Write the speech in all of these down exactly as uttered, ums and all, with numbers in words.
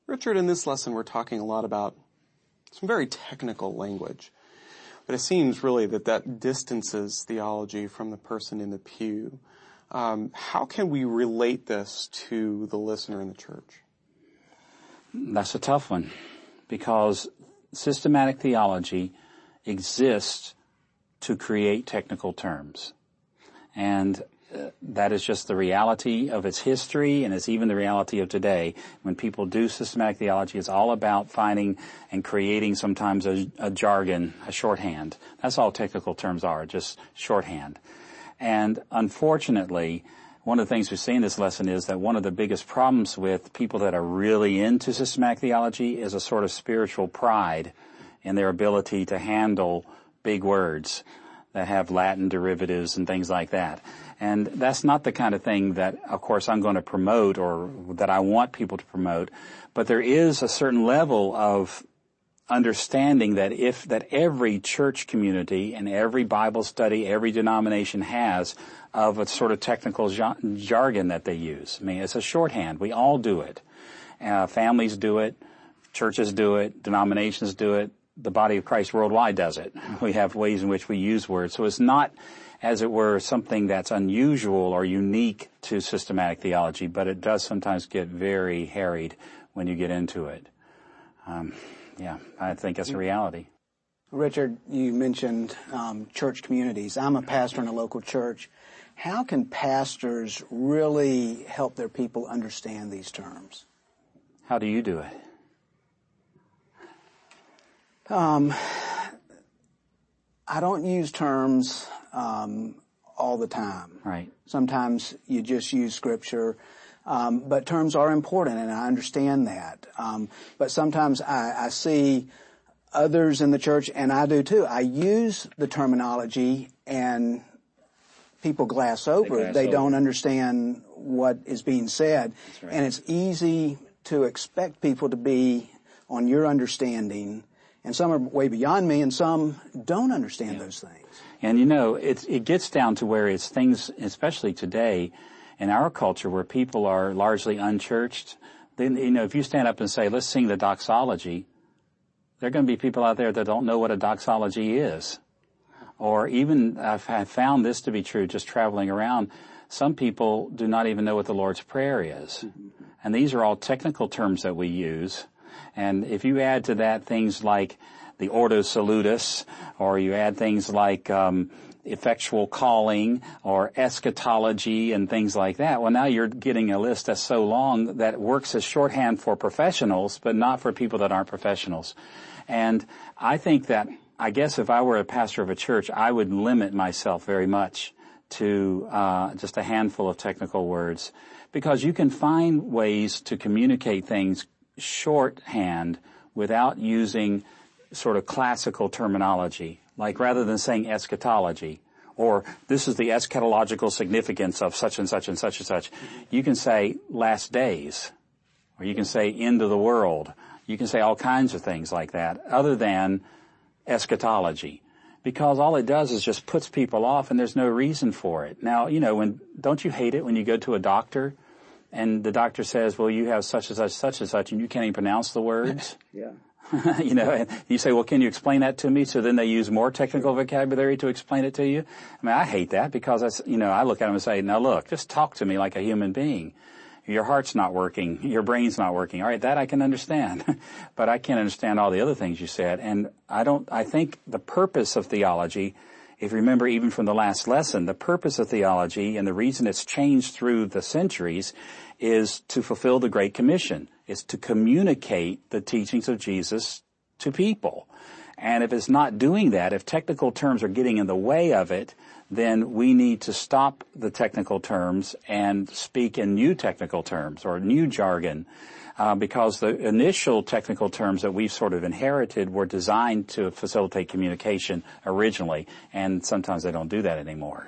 Richard, in this lesson we're talking a lot about some very technical language, but it seems really that that distances theology from the person in the pew. Um, how can we relate this to the listener in the church? That's a tough one, because systematic theology exists to create technical terms. And uh, that is just the reality of its history, and it's even the reality of today. When people do systematic theology, it's all about finding and creating sometimes a, a jargon, a shorthand. That's all technical terms are, just shorthand. And unfortunately, one of the things we see in this lesson is that one of the biggest problems with people that are really into systematic theology is a sort of spiritual pride in their ability to handle big words that have Latin derivatives and things like that. And that's not the kind of thing that, of course, I'm going to promote or that I want people to promote. But there is a certain level of understanding that if that every church community and every Bible study, every denomination has of a sort of technical jargon that they use. I mean, it's a shorthand. We all do it. Uh, families do it. Churches do it. Denominations do it. The body of Christ worldwide does it. We have ways in which we use words. So it's not, as it were, something that's unusual or unique to systematic theology, but it does sometimes get very harried when you get into it. Um, yeah, I think that's a reality. Richard, you mentioned um, church communities. I'm a pastor in a local church. How can pastors really help their people understand these terms? How do you do it? Um, I don't use terms um, all the time. Right. Sometimes you just use Scripture, um, but terms are important, and I understand that. Um, but sometimes I, I see others in the church, and I do too. I use the terminology, and people glass over they it. glass They over. don't understand what is being said, right. and it's easy to expect people to be on your understanding. And some are way beyond me, and some don't understand yeah. those things. And, you know, it, it gets down to where it's things, especially today in our culture, where people are largely unchurched. Then, you know, if you stand up and say, let's sing the doxology, there are going to be people out there that don't know what a doxology is. Or even, I've found this to be true just traveling around, some people do not even know what the Lord's Prayer is. And these are all technical terms that we use. And if you add to that things like the Ordo Salutis, or you add things like um, effectual calling or eschatology and things like that, well, now you're getting a list that's so long that works as shorthand for professionals, but not for people that aren't professionals. And I think that, I guess if I were a pastor of a church, I would limit myself very much to uh, just a handful of technical words, because you can find ways to communicate things shorthand without using sort of classical terminology. Like rather than saying eschatology, or this is the eschatological significance of such and such and such and such, you can say last days, or you can say end of the world. You can say all kinds of things like that other than eschatology, because all it does is just puts people off, and there's no reason for it. Now, you know, when don't you hate it when you go to a doctor and the doctor says, well, you have such and such, such and such, and you can't even pronounce the words? Yeah. You know, and you say, well, can you explain that to me? So then they use more technical vocabulary to explain it to you. I mean, I hate that, because that's, you know, I look at them and say, now look, just talk to me like a human being. Your heart's not working. Your brain's not working. All right, that I can understand. But I can't understand all the other things you said. And I don't, I think the purpose of theology, if you remember even from the last lesson, the purpose of theology and the reason it's changed through the centuries is to fulfill the Great Commission. It's to communicate the teachings of Jesus to people. And if it's not doing that, if technical terms are getting in the way of it, then we need to stop the technical terms and speak in new technical terms or new jargon, uh, because the initial technical terms that we've sort of inherited were designed to facilitate communication originally, and sometimes they don't do that anymore.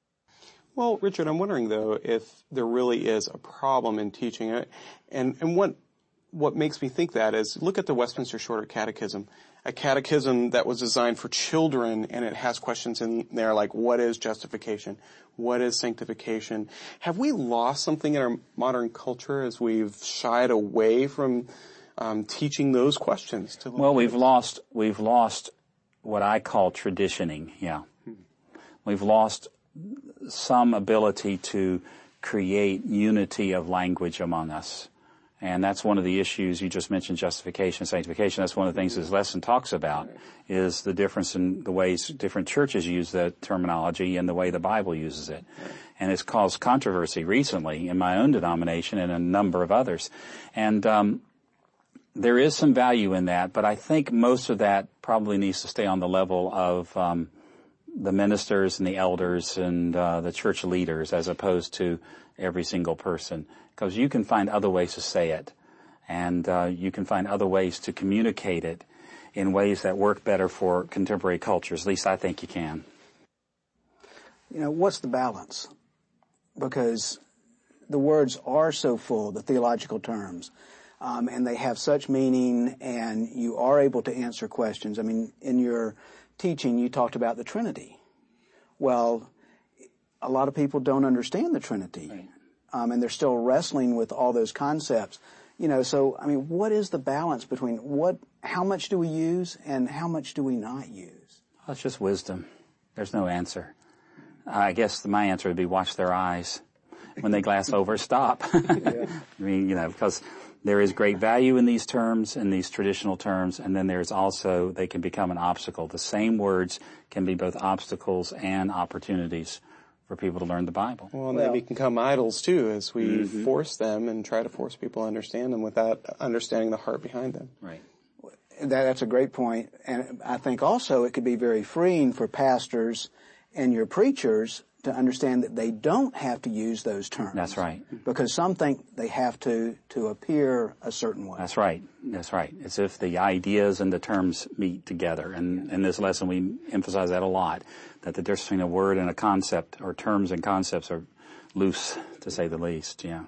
Well, Richard, I'm wondering, though, if there really is a problem in teaching it. And, and what, what makes me think that is, look at the Westminster Shorter Catechism, a catechism that was designed for children, and it has questions in there like, what is justification? What is sanctification? Have we lost something in our modern culture as we've shied away from um, teaching those questions to Well, we've lost, we've lost what I call traditioning, yeah. Hmm. We've lost some ability to create unity of language among us. And that's one of the issues. You just mentioned justification, sanctification. That's one of the things this lesson talks about, is the difference in the ways different churches use that terminology and the way the Bible uses it. And it's caused controversy recently in my own denomination and a number of others. And um, there is some value in that, but I think most of that probably needs to stay on the level of um, the ministers and the elders and uh, the church leaders, as opposed to every single person. Because you can find other ways to say it, and uh, you can find other ways to communicate it in ways that work better for contemporary cultures. At least I think you can. You know, what's the balance? Because the words are so full, the theological terms, um, and they have such meaning, and you are able to answer questions. I mean, in your teaching, you talked about the Trinity. Well, a lot of people don't understand the Trinity. Right. Um, and they're still wrestling with all those concepts. You know, so, I mean, what is the balance between what, how much do we use and how much do we not use? Well, it's just wisdom. There's no answer. I guess my answer would be watch their eyes. When they glass over, stop. Yeah. I mean, you know, because there is great value in these terms, in these traditional terms, and then there's also, they can become an obstacle. The same words can be both obstacles and opportunities for people to learn the Bible. Well, and well, they become idols too, as we mm-hmm. force them and try to force people to understand them without understanding the heart behind them. Right. That, that's a great point. And I think also it could be very freeing for pastors and your preachers to understand that they don't have to use those terms. That's right. Because some think they have to, to appear a certain way. That's right. That's right. It's if the ideas and the terms meet together. And in this lesson we emphasize that a lot, that the difference between a word and a concept, or terms and concepts, are loose, to say the least. Yeah.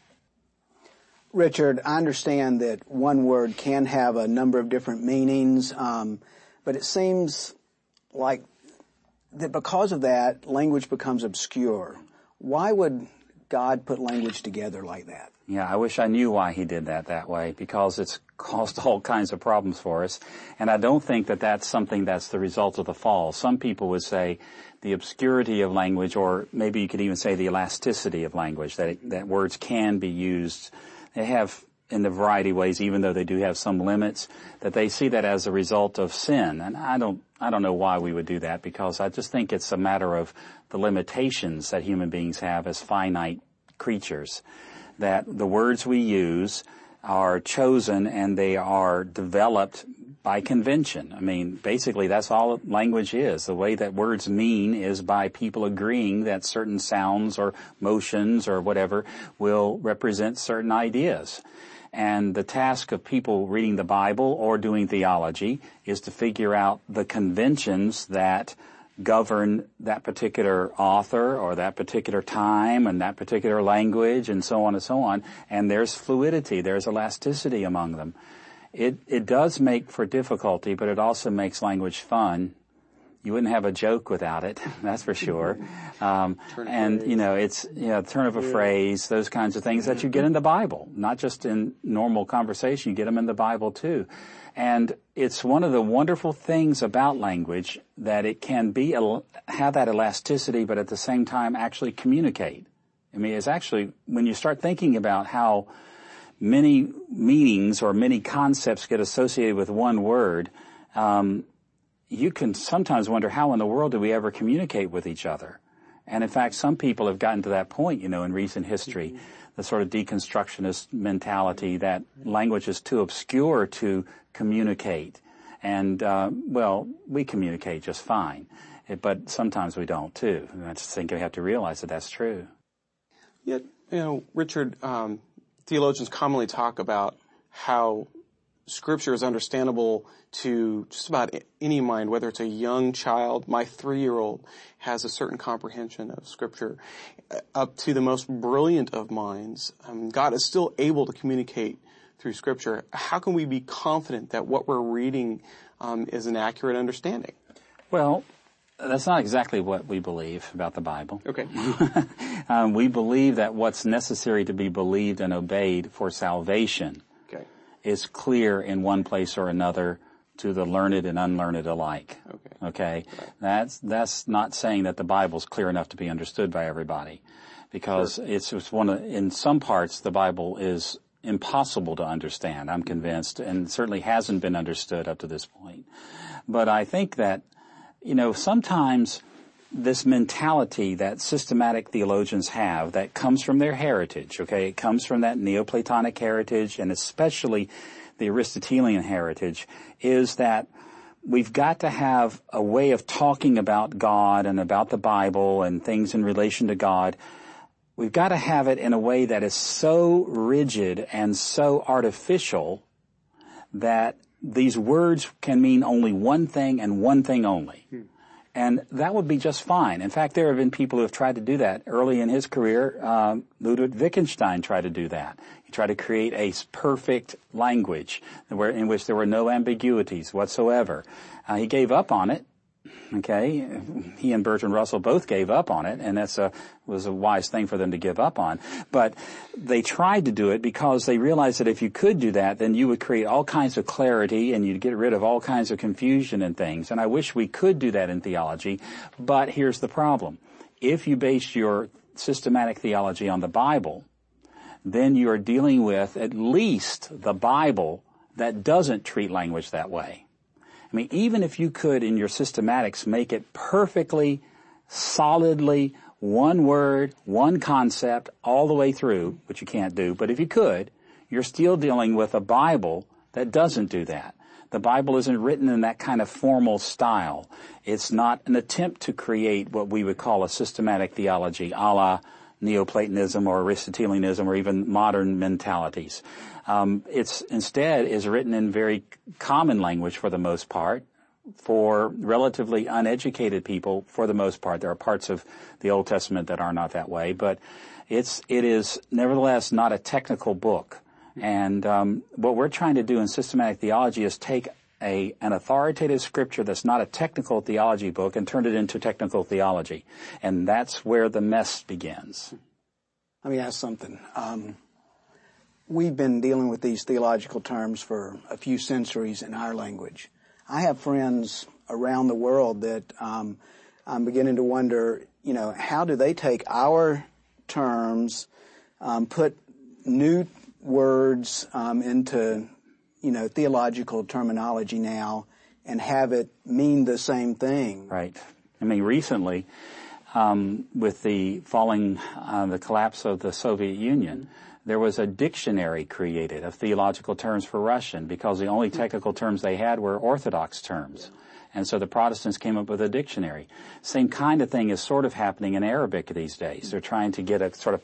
Richard, I understand that one word can have a number of different meanings, um, but it seems like that because of that, language becomes obscure. Why would God put language together like that? Yeah, I wish I knew why he did that that way, because it's caused all kinds of problems for us. And I don't think that that's something that's the result of the fall. Some people would say the obscurity of language, or maybe you could even say the elasticity of language, that it, that words can be used. They have in the variety of ways, even though they do have some limits, that they see that as a result of sin. And I don't, I don't know why we would do that, because I just think it's a matter of the limitations that human beings have as finite creatures, that the words we use are chosen and they are developed by convention. I mean, basically that's all language is. The way that words mean is by people agreeing that certain sounds or motions or whatever will represent certain ideas. And the task of people reading the Bible or doing theology is to figure out the conventions that govern that particular author or that particular time and that particular language and so on and so on. And there's fluidity, there's elasticity among them. It, it does make for difficulty, but it also makes language fun. You wouldn't have a joke without it, that's for sure. Um, and, you know, it's, you know, turn of a phrase, those kinds of things that you get in the Bible, not just in normal conversation, you get them in the Bible too. And it's one of the wonderful things about language that it can be, have that elasticity, but at the same time actually communicate. I mean, it's actually, when you start thinking about how many meanings or many concepts get associated with one word, um, you can sometimes wonder, how in the world do we ever communicate with each other? And in fact, some people have gotten to that point, you know, in recent history, mm-hmm. the sort of deconstructionist mentality that language is too obscure to communicate. And, uh, well, we communicate just fine, but sometimes we don't too. And I just think we have to realize that that's true. Yet, you know, Richard, um, theologians commonly talk about how Scripture is understandable to just about any mind, whether it's a young child. My three-year-old has a certain comprehension of Scripture, up to the most brilliant of minds. Um, God is still able to communicate through Scripture. How can we be confident that what we're reading um, is an accurate understanding? Well, that's not exactly what we believe about the Bible. Okay. um, we believe that what's necessary to be believed and obeyed for salvation okay. is clear in one place or another to the learned and unlearned alike. Okay. Okay? Right. That's, that's not saying that the Bible's clear enough to be understood by everybody. Because sure. it's, it's one of, in some parts, the Bible is impossible to understand, I'm convinced, and certainly hasn't been understood up to this point. But I think that, you know, sometimes this mentality that systematic theologians have that comes from their heritage, okay, it comes from that Neoplatonic heritage and especially the Aristotelian heritage, is that we've got to have a way of talking about God and about the Bible and things in relation to God. We've got to have it in a way that is so rigid and so artificial that these words can mean only one thing and one thing only. Hmm. And that would be just fine. In fact, there have been people who have tried to do that. Early in his career, um, Ludwig Wittgenstein tried to do that. He tried to create a perfect language where, in which there were no ambiguities whatsoever. Uh, he gave up on it. Okay, he and Bertrand Russell both gave up on it, and that's a was a wise thing for them to give up on. But they tried to do it because they realized that if you could do that, then you would create all kinds of clarity and you'd get rid of all kinds of confusion and things. And I wish we could do that in theology, but here's the problem. If you base your systematic theology on the Bible, then you are dealing with at least the Bible that doesn't treat language that way. I mean, even if you could, in your systematics, make it perfectly, solidly, one word, one concept, all the way through, which you can't do, but if you could, you're still dealing with a Bible that doesn't do that. The Bible isn't written in that kind of formal style. It's not an attempt to create what we would call a systematic theology, a la Neoplatonism or Aristotelianism or even modern mentalities. Um, it's instead is written in very common language for the most part, for relatively uneducated people for the most part. There are parts of the Old Testament that are not that way, but it's it is nevertheless not a technical book. And um, what we're trying to do in systematic theology is take a an authoritative scripture that's not a technical theology book and turn it into technical theology, and that's where the mess begins. Let me ask something. Um, We've been dealing with these theological terms for a few centuries in our language. I have friends around the world that um, I'm beginning to wonder, you know, how do they take our terms, um, put new words um, into, you know, theological terminology now and have it mean the same thing? Right. I mean, recently, um, with the falling, uh, the collapse of the Soviet Union, there was a dictionary created of theological terms for Russian because the only technical terms they had were Orthodox terms. And so the Protestants came up with a dictionary. Same kind of thing is sort of happening in Arabic these days. They're trying to get a sort of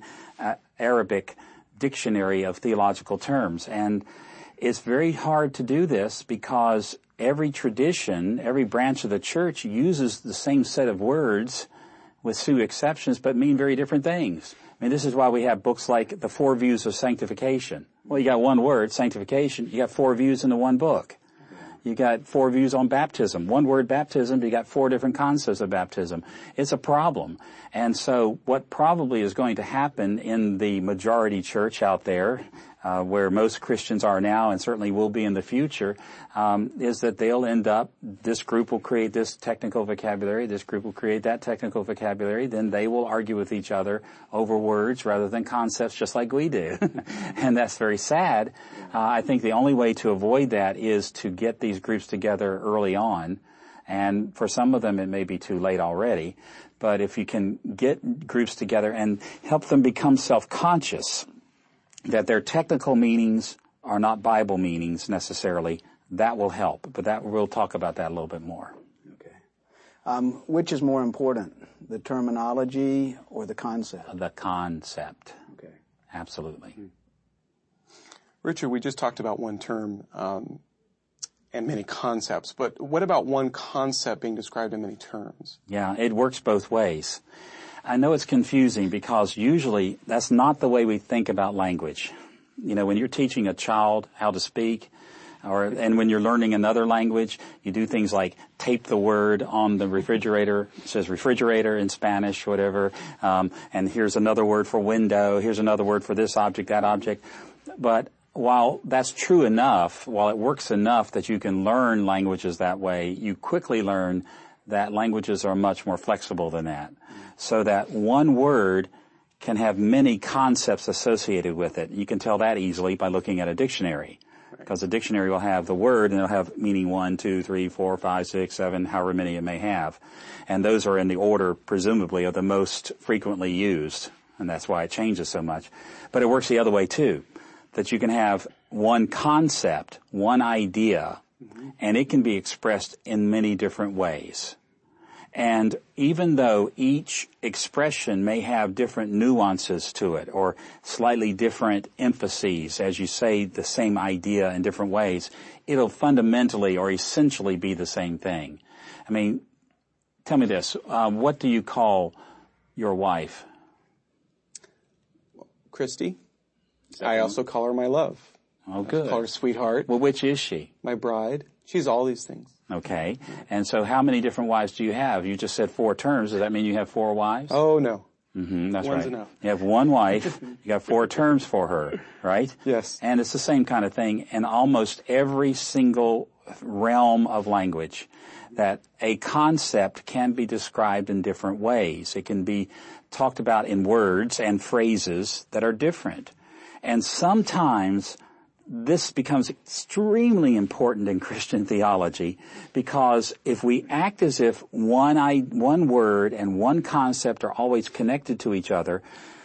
pan-Arabic uh, dictionary of theological terms. And it's very hard to do this because every tradition, every branch of the church uses the same set of words with few exceptions but mean very different things. I mean, this is why we have books like The Four Views of Sanctification. Well, you got one word, sanctification. You got four views in the one book. You got four views on baptism. One word, baptism, you got four different concepts of baptism. It's a problem. And so what probably is going to happen in the majority church out there, uh, where most Christians are now and certainly will be in the future, um, is that they'll end up, this group will create this technical vocabulary, this group will create that technical vocabulary, then they will argue with each other over words rather than concepts just like we do. And that's very sad. Uh, I think the only way to avoid that is to get these groups together early on. And for some of them, it may be too late already. But if you can get groups together and help them become self-conscious that their technical meanings are not Bible meanings necessarily, that will help. But that we'll talk about that a little bit more. Okay. Um, which is more important, the terminology or the concept? The concept. Okay. Absolutely. Mm-hmm. Richard, we just talked about one term um, and many concepts, but what about one concept being described in many terms? Yeah, it works both ways. I know it's confusing because usually that's not the way we think about language. You know, when you're teaching a child how to speak, or and when you're learning another language, you do things like tape the word on the refrigerator. It says refrigerator in Spanish, whatever, um, and here's another word for window, here's another word for this object, that object. But while that's true enough, while it works enough that you can learn languages that way, you quickly learn that languages are much more flexible than that. So that one word can have many concepts associated with it. You can tell that easily by looking at a dictionary. Because the dictionary will have the word and it'll have meaning one, two, three, four, five, six, seven, however many it may have. And those are in the order, presumably, of the most frequently used. And that's why it changes so much. But it works the other way too. That you can have one concept, one idea, mm-hmm. and it can be expressed in many different ways. And even though each expression may have different nuances to it or slightly different emphases as you say the same idea in different ways, it'll fundamentally or essentially be the same thing. I mean, tell me this. Uh, what do you call your wife? Christy. I also call her my love. Oh, good. I call her sweetheart. Well, which is she? My bride. She's all these things. Okay. And so how many different wives do you have? You just said four terms. Does that mean you have four wives? Oh, no. Mm-hmm, that's One's right. enough. You have one wife. You got four terms for her, right? Yes. And it's the same kind of thing in almost every single realm of language, that a concept can be described in different ways. It can be talked about in words and phrases that are different. And sometimes this becomes extremely important in Christian theology, because if we act as if one I, one word and one concept are always connected to each other,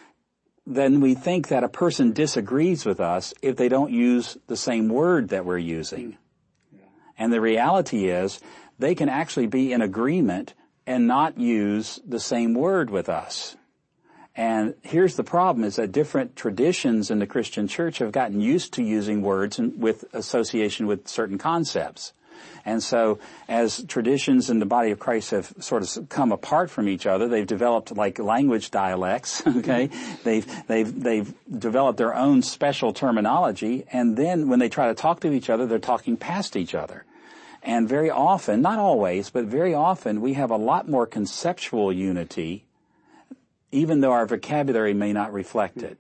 then we think that a person disagrees with us if they don't use the same word that we're using. And the reality is they can actually be in agreement and not use the same word with us. And here's the problem, is that different traditions in the Christian church have gotten used to using words and with association with certain concepts. And so as traditions in the body of Christ have sort of come apart from each other, they've developed like language dialects, okay? They've, they've, they've developed their own special terminology, and then when they try to talk to each other, they're talking past each other. And very often, not always, but very often, we have a lot more conceptual unity, even though our vocabulary may not reflect it.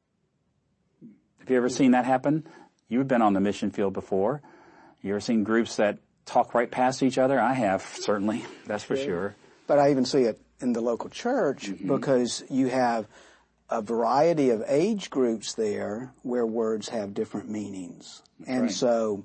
Have you ever seen that happen? You've been on the mission field before. You ever seen groups that talk right past each other? I have, certainly. That's for sure. But I even see it in the local church, mm-hmm. because you have a variety of age groups there where words have different meanings. That's and right. So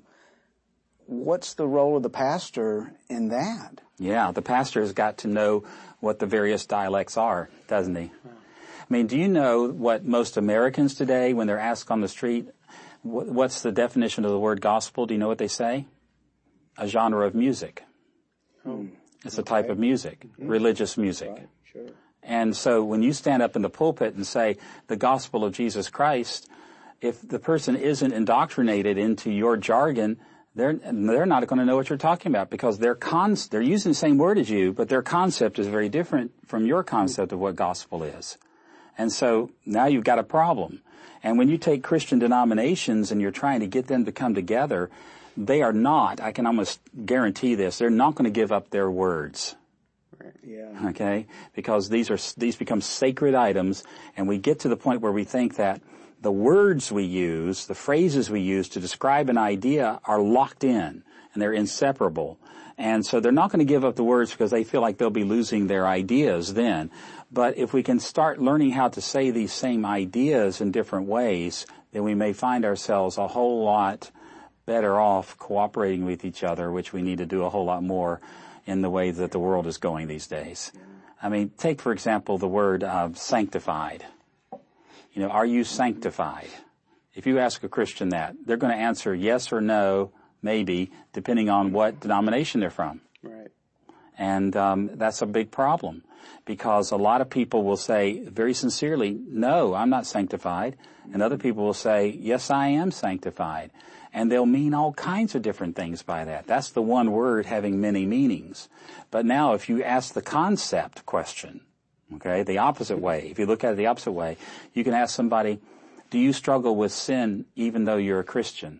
what's the role of the pastor in that? Yeah, the pastor has got to know what the various dialects are, doesn't he? I mean, do you know what most Americans today, when they're asked on the street, what's the definition of the word gospel? Do you know what they say? A genre of music. Oh, it's a okay. type of music, mm-hmm. religious music. Right, sure. And so when you stand up in the pulpit and say the gospel of Jesus Christ, if the person isn't indoctrinated into your jargon, they're they're not going to know what you're talking about, because their con they're using the same word as you, but their concept is very different from your concept of what gospel is. And so now you've got a problem. And when you take Christian denominations and you're trying to get them to come together, they are not, I can almost guarantee this, they're not going to give up their words. Yeah. Okay? Because these are these become sacred items, and we get to the point where we think that the words we use, the phrases we use to describe an idea are locked in, and they're inseparable. And so they're not going to give up the words because they feel like they'll be losing their ideas then. But if we can start learning how to say these same ideas in different ways, then we may find ourselves a whole lot better off cooperating with each other, which we need to do a whole lot more in the way that the world is going these days. I mean, take, for example, the word uh, sanctified. You know, are you sanctified? If you ask a Christian that, they're going to answer yes or no, maybe, depending on what denomination they're from. Right. And um, that's a big problem, because a lot of people will say very sincerely, no, I'm not sanctified. And other people will say, yes, I am sanctified. And they'll mean all kinds of different things by that. That's the one word having many meanings. But now if you ask the concept question, okay, the opposite way, if you look at it the opposite way, you can ask somebody, do you struggle with sin even though you're a Christian?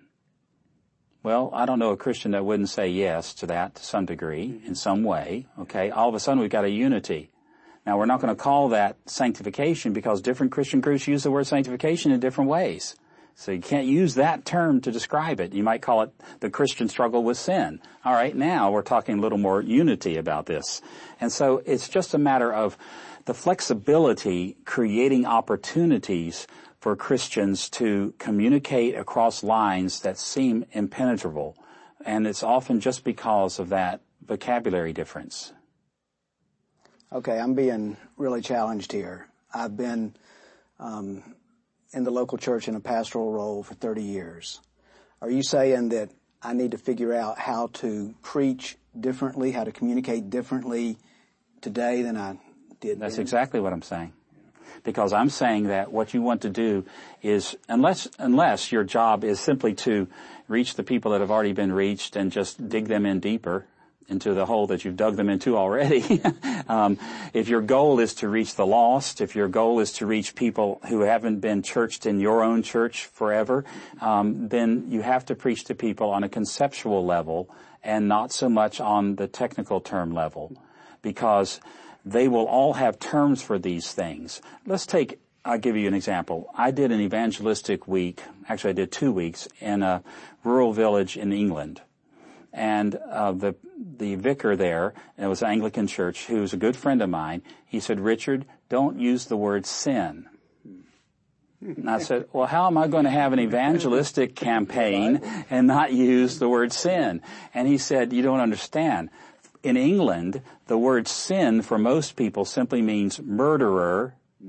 Well, I don't know a Christian that wouldn't say yes to that to some degree, in some way, okay? All of a sudden we've got a unity. Now, we're not going to call that sanctification, because different Christian groups use the word sanctification in different ways. So you can't use that term to describe it. You might call it the Christian struggle with sin. All right, now we're talking a little more unity about this. And so it's just a matter of the flexibility creating opportunities for Christians to communicate across lines that seem impenetrable. And it's often just because of that vocabulary difference. Okay, I'm being really challenged here. I've been um, in the local church in a pastoral role for thirty years. Are you saying that I need to figure out how to preach differently, how to communicate differently today than I did That's then? exactly what I'm saying. Because I'm saying that what you want to do is, unless unless your job is simply to reach the people that have already been reached and just dig them in deeper into the hole that you've dug them into already. um, if your goal is to reach the lost, if your goal is to reach people who haven't been churched in your own church forever, um, then you have to preach to people on a conceptual level and not so much on the technical term level, because they will all have terms for these things. Let's take, I'll give you an example. I did an evangelistic week, actually I did two weeks, in a rural village in England. And uh, the the vicar there, it was an Anglican church, who was a good friend of mine, he said, Richard, don't use the word sin. And I said, well, how am I going to have an evangelistic campaign and not use the word sin? And he said, you don't understand. In England, the word sin for most people simply means murderer,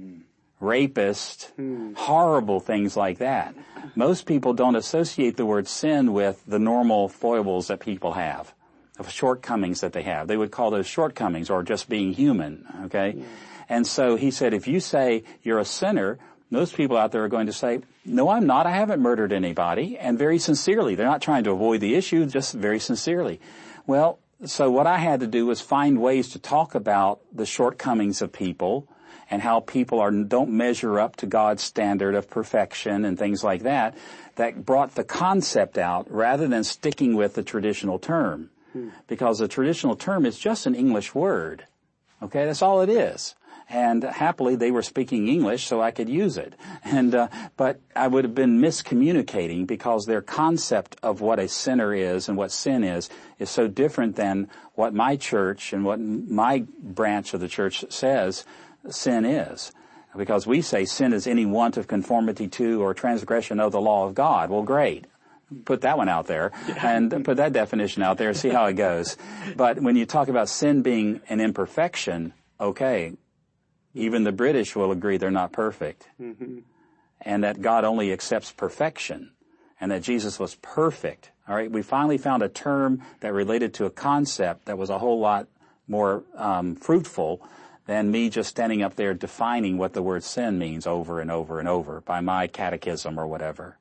rapist, horrible things like that. Most people don't associate the word sin with the normal foibles that people have, the shortcomings that they have. They would call those shortcomings or just being human, okay? Yeah. And so he said, if you say you're a sinner, most people out there are going to say, no, I'm not. I haven't murdered anybody. And very sincerely. They're not trying to avoid the issue, just very sincerely. Well, so what I had to do was find ways to talk about the shortcomings of people and how people are don't measure up to God's standard of perfection and things like that, that brought the concept out rather than sticking with the traditional term. Hmm. Because the traditional term is just an English word. Okay, that's all it is. And happily they were speaking English so I could use it. And uh, but I would have been miscommunicating because their concept of what a sinner is and what sin is is so different than what my church and what my branch of the church says sin is. Because we say sin is any want of conformity to or transgression of the law of God. Well, great. Put that one out there and put that definition out there, see how it goes. But when you talk about sin being an imperfection, okay, even the British will agree they're not perfect. Mm-hmm. And that God only accepts perfection and that Jesus was perfect. All right, we finally found a term that related to a concept that was a whole lot more um, fruitful than me just standing up there defining what the word sin means over and over and over by my catechism or whatever.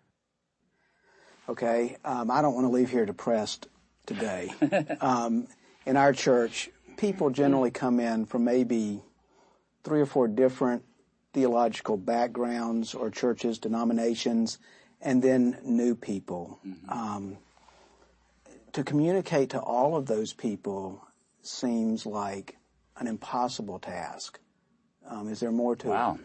Okay, um, I don't want to leave here depressed today. um, in our church, people generally come in from maybe three or four different theological backgrounds or churches, denominations, and then new people. Mm-hmm. Um, to communicate to all of those people seems like an impossible task. Um, is there more to wow. it? Wow.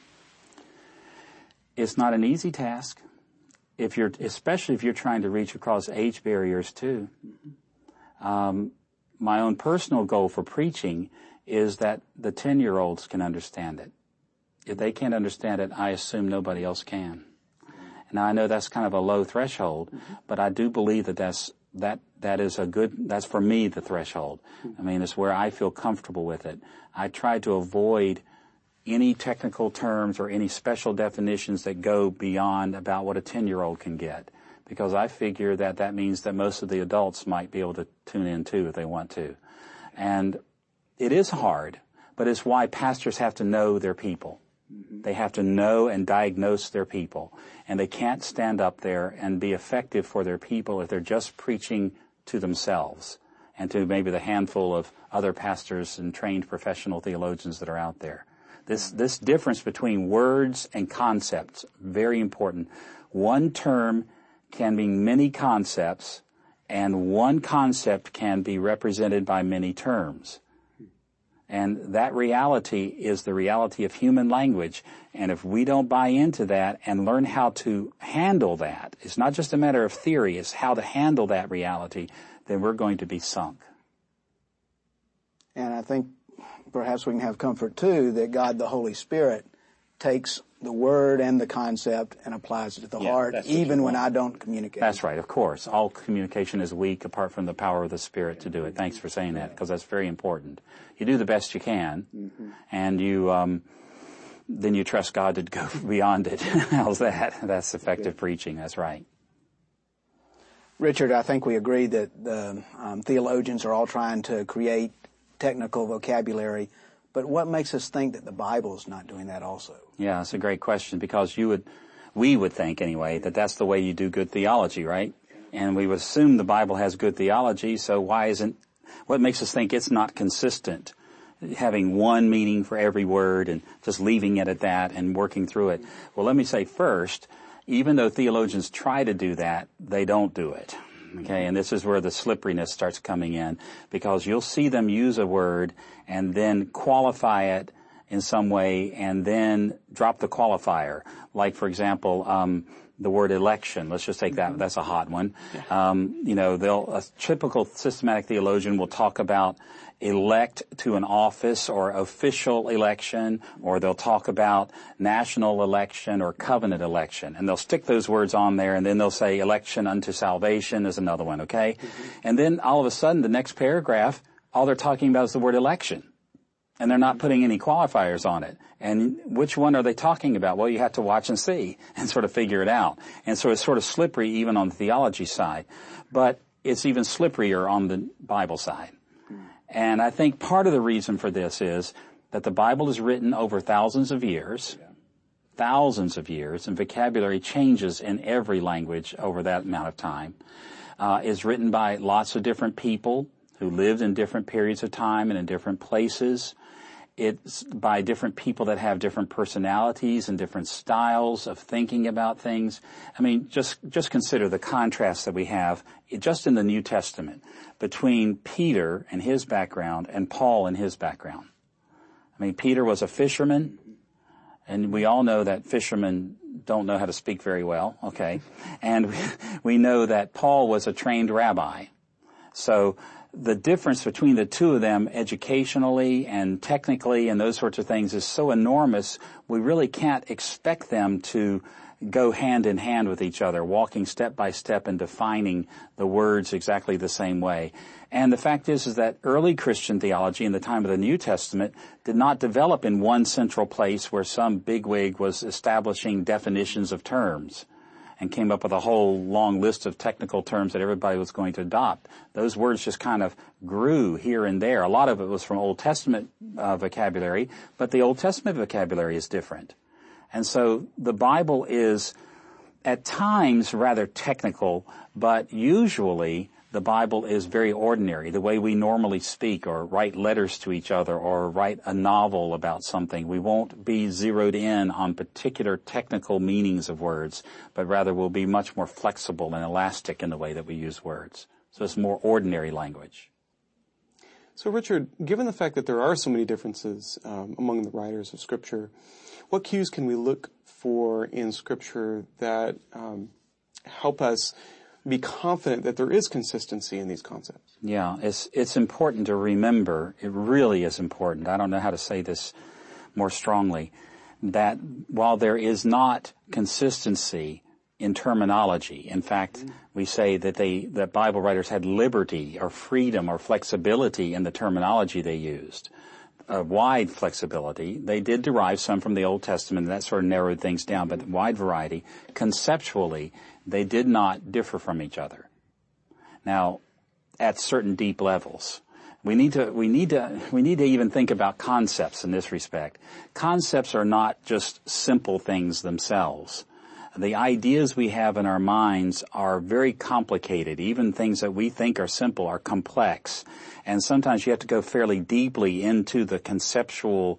It's not an easy task, if you're, especially if you're trying to reach across age barriers too. Mm-hmm. Um, my own personal goal for preaching is that the ten-year-olds can understand it. If they can't understand it, I assume nobody else can. Now, I know that's kind of a low threshold, mm-hmm. but I do believe that that's, that, that is a good, that's for me the threshold. Mm-hmm. I mean, it's where I feel comfortable with it. I try to avoid any technical terms or any special definitions that go beyond about what a ten-year-old can get, because I figure that that means that most of the adults might be able to tune in too if they want to. And it is hard, but it's why pastors have to know their people. Mm-hmm. They have to know and diagnose their people. And they can't stand up there and be effective for their people if they're just preaching to themselves and to maybe the handful of other pastors and trained professional theologians that are out there. This, this difference between words and concepts, very important. One term can mean many concepts, and one concept can be represented by many terms. And that reality is the reality of human language. And if we don't buy into that and learn how to handle that, it's not just a matter of theory, it's how to handle that reality, then we're going to be sunk. And I think perhaps we can have comfort too that God the Holy Spirit takes the word and the concept and applies it to the yeah, heart, even when I don't communicate. That's right, of course. All communication is weak apart from the power of the Spirit to do it. Thanks for saying that, because that's very important. You do the best you can, mm-hmm. and you um, then you trust God to go beyond it. How's that? That's effective preaching. That's right. Richard, I think we agree that the um, theologians are all trying to create technical vocabulary, but what makes us think that the Bible is not doing that also? Yeah, that's a great question, because you would, we would think anyway, that that's the way you do good theology, right? And we would assume the Bible has good theology, so why isn't, what makes us think it's not consistent, having one meaning for every word and just leaving it at that and working through it? Well, let me say first, even though theologians try to do that, they don't do it. Okay, and this is where the slipperiness starts coming in, because you'll see them use a word and then qualify it in some way and then drop the qualifier. Like, for example, um, the word election. Let's just take that. That's a hot one. Um, you know, they'll, a typical systematic theologian will talk about elect to an office or official election, or they'll talk about national election or covenant election. And they'll stick those words on there, and then they'll say election unto salvation is another one, okay? Mm-hmm. And then all of a sudden, the next paragraph, all they're talking about is the word election. And they're not putting any qualifiers on it. And which one are they talking about? Well, you have to watch and see and sort of figure it out. And so it's sort of slippery even on the theology side. But it's even slipperier on the Bible side. And I think part of the reason for this is that the Bible is written over thousands of years, thousands of years, and vocabulary changes in every language over that amount of time. Uh, is written by lots of different people who lived in different periods of time and in different places. It's by different people that have different personalities and different styles of thinking about things. I mean, just, just consider the contrast that we have just in the New Testament between Peter and his background and Paul and his background. I mean, Peter was a fisherman, and we all know that fishermen don't know how to speak very well, okay? And we know that Paul was a trained rabbi. So the difference between the two of them educationally and technically and those sorts of things is so enormous, we really can't expect them to go hand in hand with each other, walking step by step and defining the words exactly the same way. And the fact is, is that early Christian theology in the time of the New Testament did not develop in one central place where some bigwig was establishing definitions of terms and came up with a whole long list of technical terms that everybody was going to adopt. Those words just kind of grew here and there. A lot of it was from Old Testament uh, vocabulary, but the Old Testament vocabulary is different. And so the Bible is at times rather technical, but usually the Bible is very ordinary, the way we normally speak or write letters to each other or write a novel about something. We won't be zeroed in on particular technical meanings of words, but rather we'll be much more flexible and elastic in the way that we use words. So it's more ordinary language. So, Richard, given the fact that there are so many differences um, among the writers of Scripture, what cues can we look for in Scripture that um, help us be confident that there is consistency in these concepts? Yeah, it's it's important to remember, it really is important, I don't know how to say this more strongly, that while there is not consistency in terminology, in fact, mm-hmm. we say that they that Bible writers had liberty or freedom or flexibility in the terminology they used. A wide flexibility. They did derive some from the Old Testament, and that sort of narrowed things down, but wide variety. Conceptually, they did not differ from each other. Now, at certain deep levels, we need to, we need to, we need to even think about concepts in this respect. Concepts are not just simple things themselves. The ideas we have in our minds are very complicated. Even things that we think are simple are complex. And sometimes you have to go fairly deeply into the conceptual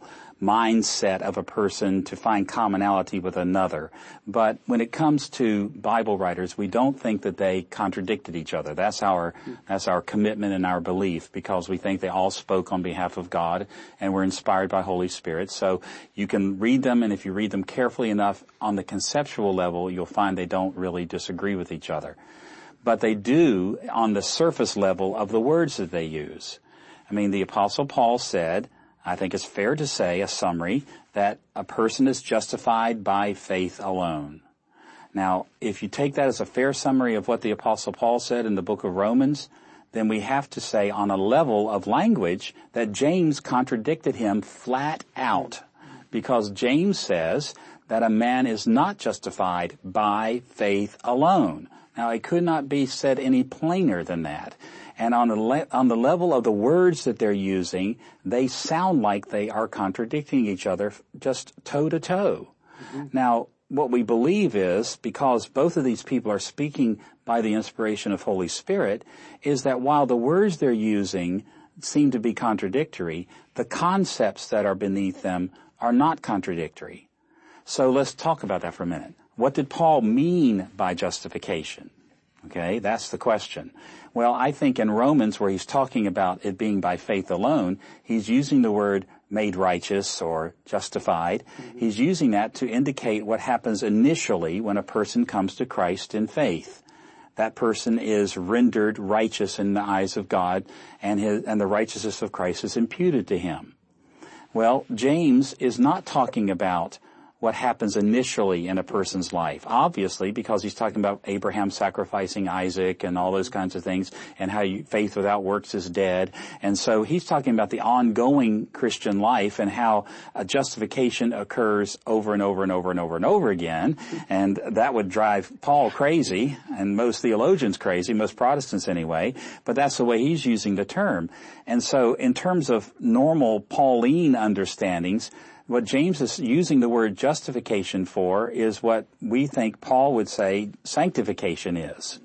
mindset of a person to find commonality with another. But when it comes to Bible writers, we don't think that they contradicted each other. That's our, that's our commitment and our belief, because we think they all spoke on behalf of God and were inspired by Holy Spirit. So you can read them, and if you read them carefully enough on the conceptual level, you'll find they don't really disagree with each other. But they do on the surface level of the words that they use. I mean, the Apostle Paul said, I think it's fair to say, a summary, that a person is justified by faith alone. Now, if you take that as a fair summary of what the Apostle Paul said in the book of Romans, then we have to say on a level of language that James contradicted him flat out. Because James says that a man is not justified by faith alone. Now, it could not be said any plainer than that. And on the le- on the level of the words that they're using, they sound like they are contradicting each other just toe to toe. Mm-hmm. Now, what we believe is, because both of these people are speaking by the inspiration of Holy Spirit, is that while the words they're using seem to be contradictory, the concepts that are beneath them are not contradictory. So let's talk about that for a minute. What did Paul mean by justification? Okay, that's the question. Well, I think in Romans, where he's talking about it being by faith alone, he's using the word made righteous or justified. Mm-hmm. He's using that to indicate what happens initially when a person comes to Christ in faith. That person is rendered righteous in the eyes of God, and his, and the righteousness of Christ is imputed to him. Well, James is not talking about what happens initially in a person's life. Obviously, because he's talking about Abraham sacrificing Isaac and all those kinds of things, and how you, faith without works is dead. And so he's talking about the ongoing Christian life and how a justification occurs over and over and over and over and over again. And that would drive Paul crazy, and most theologians crazy, most Protestants anyway. But that's the way he's using the term. And so in terms of normal Pauline understandings, what James is using the word justification for is what we think Paul would say sanctification is.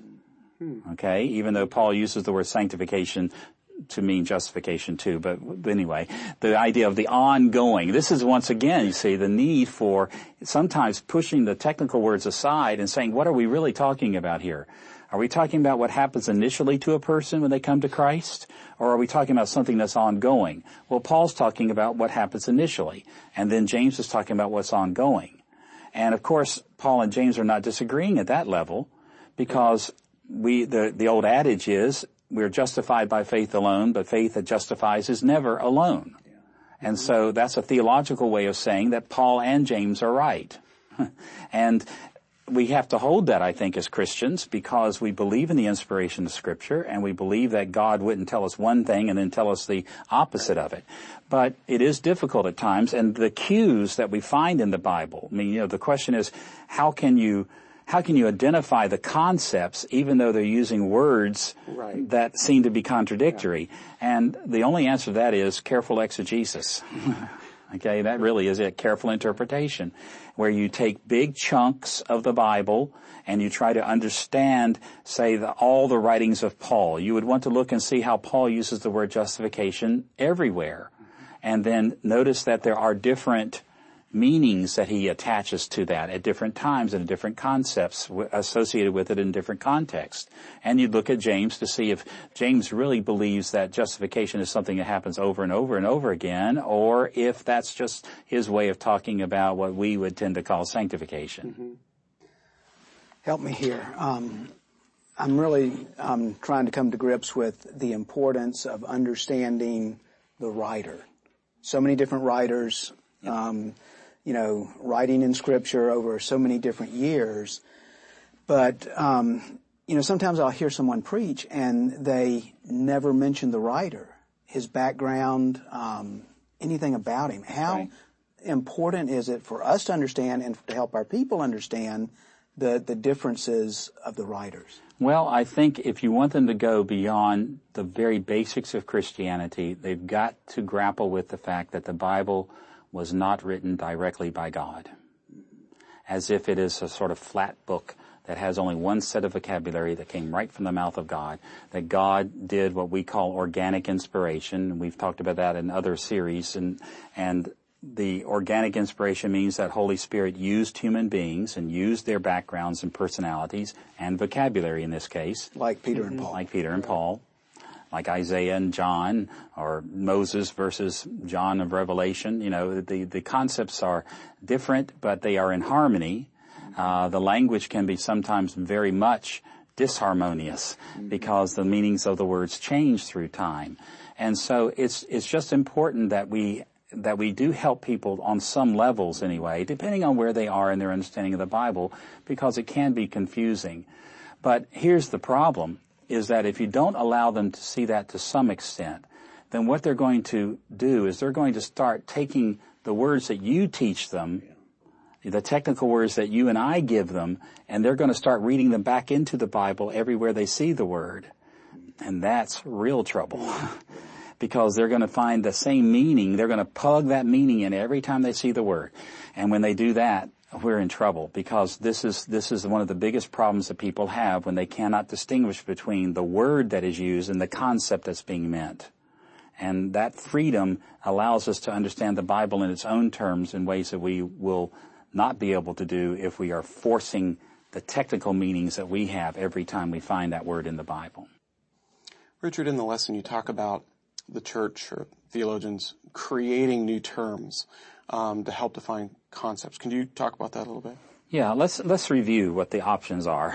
Okay? Even though Paul uses the word sanctification to mean justification too. But anyway, the idea of the ongoing. This is once again, you see, the need for sometimes pushing the technical words aside and saying, what are we really talking about here? Are we talking about what happens initially to a person when they come to Christ? Or are we talking about something that's ongoing? Well, Paul's talking about what happens initially. And then James is talking about what's ongoing. And of course, Paul and James are not disagreeing at that level, because we, the, the old adage is, we're justified by faith alone, but faith that justifies is never alone. And so that's a theological way of saying that Paul and James are right. And we have to hold that, I think, as Christians, because we believe in the inspiration of Scripture, and we believe that God wouldn't tell us one thing and then tell us the opposite of it. But it is difficult at times, and the cues that we find in the Bible, I mean, you know, the question is, how can you, how can you identify the concepts even though they're using words right. that seem to be contradictory? Yeah. And the only answer to that is careful exegesis. Okay, that really is it, careful interpretation, where you take big chunks of the Bible and you try to understand, say, the, all the writings of Paul. You would want to look and see how Paul uses the word justification everywhere. And then notice that there are different meanings that he attaches to that at different times and different concepts w- associated with it in different contexts. And you'd look at James to see if James really believes that justification is something that happens over and over and over again, or if that's just his way of talking about what we would tend to call sanctification. Mm-hmm. Help me here. Um, I'm really um, trying to come to grips with the importance of understanding the writer. So many different writers, um, you know, writing in Scripture over so many different years. But, um, you know, sometimes I'll hear someone preach and they never mention the writer, his background, um, anything about him. How right. important is it for us to understand and to help our people understand the, the differences of the writers? Well, I think if you want them to go beyond the very basics of Christianity, they've got to grapple with the fact that the Bible was not written directly by God, as if it is a sort of flat book that has only one set of vocabulary that came right from the mouth of God, that God did what we call organic inspiration. We've talked about that in other series, and and the organic inspiration means that Holy Spirit used human beings and used their backgrounds and personalities and vocabulary in this case. Like Peter and Paul. Like Peter and Paul. Like Isaiah and John, or Moses versus John of Revelation. You know, the, the concepts are different, but they are in harmony. Uh, the language can be sometimes very much disharmonious because the meanings of the words change through time. And so it's, it's just important that we that we do help people on some levels anyway, depending on where they are in their understanding of the Bible, because it can be confusing. But here's the problem, is that if you don't allow them to see that to some extent, then what they're going to do is they're going to start taking the words that you teach them, the technical words that you and I give them, and they're going to start reading them back into the Bible everywhere they see the word. And that's real trouble. Because they're going to find the same meaning. They're going to plug that meaning in every time they see the word. And when they do that, we're in trouble, because this is this is one of the biggest problems that people have when they cannot distinguish between the word that is used and the concept that's being meant. And that freedom allows us to understand the Bible in its own terms in ways that we will not be able to do if we are forcing the technical meanings that we have every time we find that word in the Bible. Richard, in the lesson you talk about the church or theologians creating new terms um, to help define concepts. Can you talk about that a little bit? Yeah, let's let's review what the options are.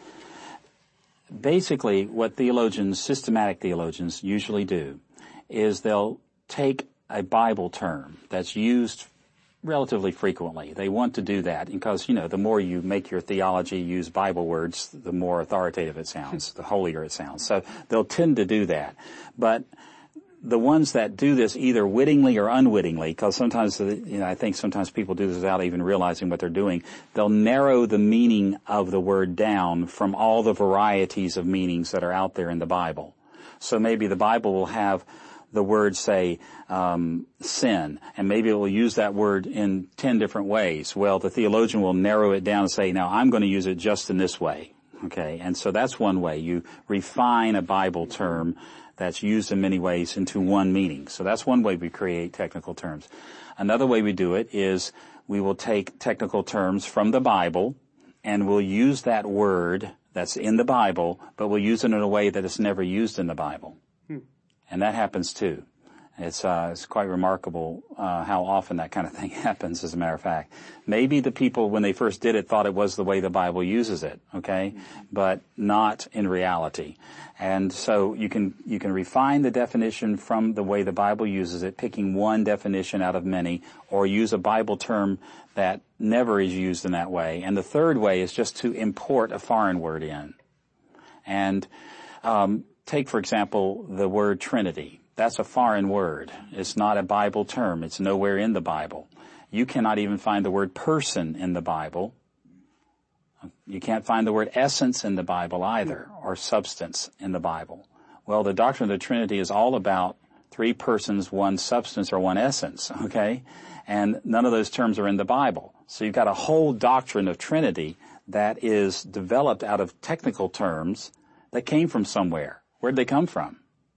Basically, what theologians, systematic theologians, usually do is they'll take a Bible term that's used relatively frequently. They want to do that because, you know, the more you make your theology use Bible words, the more authoritative it sounds, the holier it sounds. So they'll tend to do that. But the ones that do this either wittingly or unwittingly, because sometimes, you know, I think sometimes people do this without even realizing what they're doing, they'll narrow the meaning of the word down from all the varieties of meanings that are out there in the Bible. So maybe the Bible will have the word, say, um, sin, and maybe it will use that word in ten different ways. Well, the theologian will narrow it down and say, now I'm going to use it just in this way. Okay, and so that's one way. You refine a Bible term that's used in many ways into one meaning. So that's one way we create technical terms. Another way we do it is we will take technical terms from the Bible and we'll use that word that's in the Bible, but we'll use it in a way that it's never used in the Bible. Hmm. And that happens too. It's, uh, it's quite remarkable, uh, how often that kind of thing happens, as a matter of fact. Maybe the people, when they first did it, thought it was the way the Bible uses it, okay? But not in reality. And so you can, you can refine the definition from the way the Bible uses it, picking one definition out of many, or use a Bible term that never is used in that way. And the third way is just to import a foreign word in. And, um, take, for example, the word Trinity. That's a foreign word. It's not a Bible term. It's nowhere in the Bible. You cannot even find the word person in the Bible. You can't find the word essence in the Bible either, or substance in the Bible. Well, the doctrine of the Trinity is all about three persons, one substance, or one essence, okay? And none of those terms are in the Bible. So you've got a whole doctrine of Trinity that is developed out of technical terms that came from somewhere. Where'd they come from?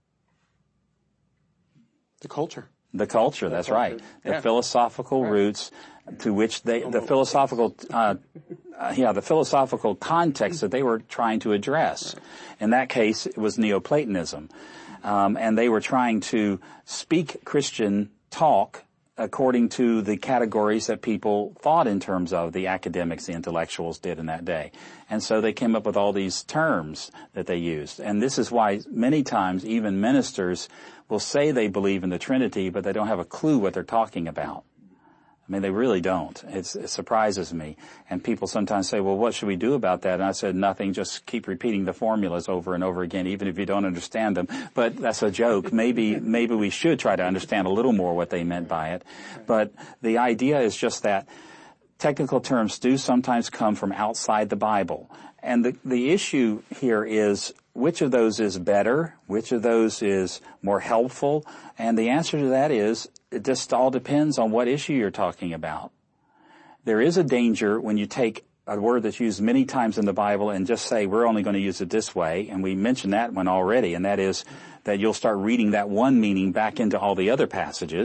The culture. The culture, that's right. The yeah. philosophical right. roots to which they, the philosophical, uh, uh, yeah, the philosophical context that they were trying to address. Right. In that case, it was Neoplatonism. Um, and they were trying to speak Christian talk according to the categories that people thought in terms of, the academics, the intellectuals did in that day. And so they came up with all these terms that they used. And this is why many times even ministers will say they believe in the Trinity, but they don't have a clue what they're talking about. I mean, they really don't. It's, it surprises me. And people sometimes say, well, what should we do about that? And I said, nothing. Just keep repeating the formulas over and over again, even if you don't understand them. But that's a joke. Maybe, maybe we should try to understand a little more what they meant by it. But the idea is just that technical terms do sometimes come from outside the Bible. And the, the issue here is, which of those is better? Which of those is more helpful? And the answer to that is, it just all depends on what issue you're talking about. There is a danger when you take a word that's used many times in the Bible and just say, we're only going to use it this way. And we mentioned that one already, and that is that you'll start reading that one meaning back into all the other passages.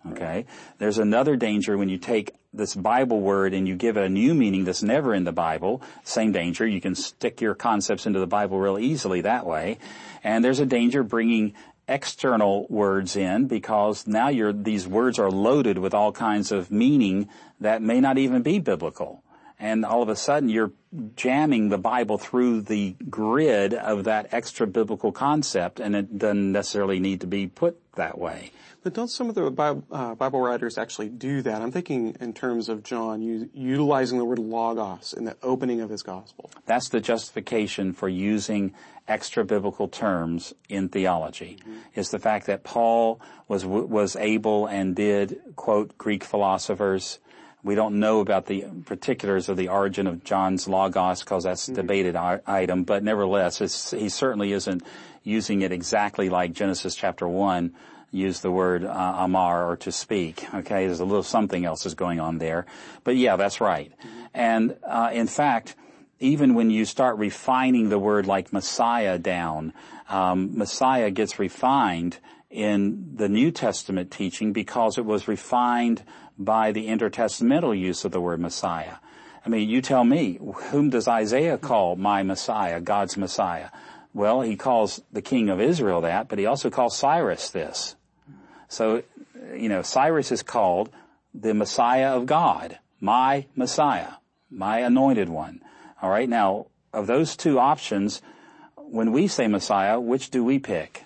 Okay? There's another danger when you take this Bible word and you give it a new meaning that's never in the Bible. Same danger. You can stick your concepts into the Bible real easily that way. And there's a danger bringing external words in, because now you're, these words are loaded with all kinds of meaning that may not even be biblical. And all of a sudden you're jamming the Bible through the grid of that extra biblical concept, and it doesn't necessarily need to be put that way. But don't some of the Bible, uh, Bible writers actually do that? I'm thinking in terms of John, u- utilizing the word logos in the opening of his gospel. That's the justification for using extra biblical terms in theology, mm-hmm. is the fact that Paul was was able and did quote Greek philosophers. We don't know about the particulars of the origin of John's logos, because that's a mm-hmm. debated I- item, but nevertheless, it's, he certainly isn't using it exactly like Genesis chapter one used the word uh, amar, or to speak. Okay, there's a little something else is going on there. But yeah, that's right. Mm-hmm. And uh, in fact, even when you start refining the word like Messiah down, um, Messiah gets refined in the New Testament teaching because it was refined by the intertestamental use of the word Messiah. I mean, you tell me, whom does Isaiah call my Messiah, God's Messiah? Well, he calls the king of Israel that, but he also calls Cyrus this. So, you know, Cyrus is called the Messiah of God, my Messiah, my anointed one. All right, now, of those two options, when we say Messiah, which do we pick?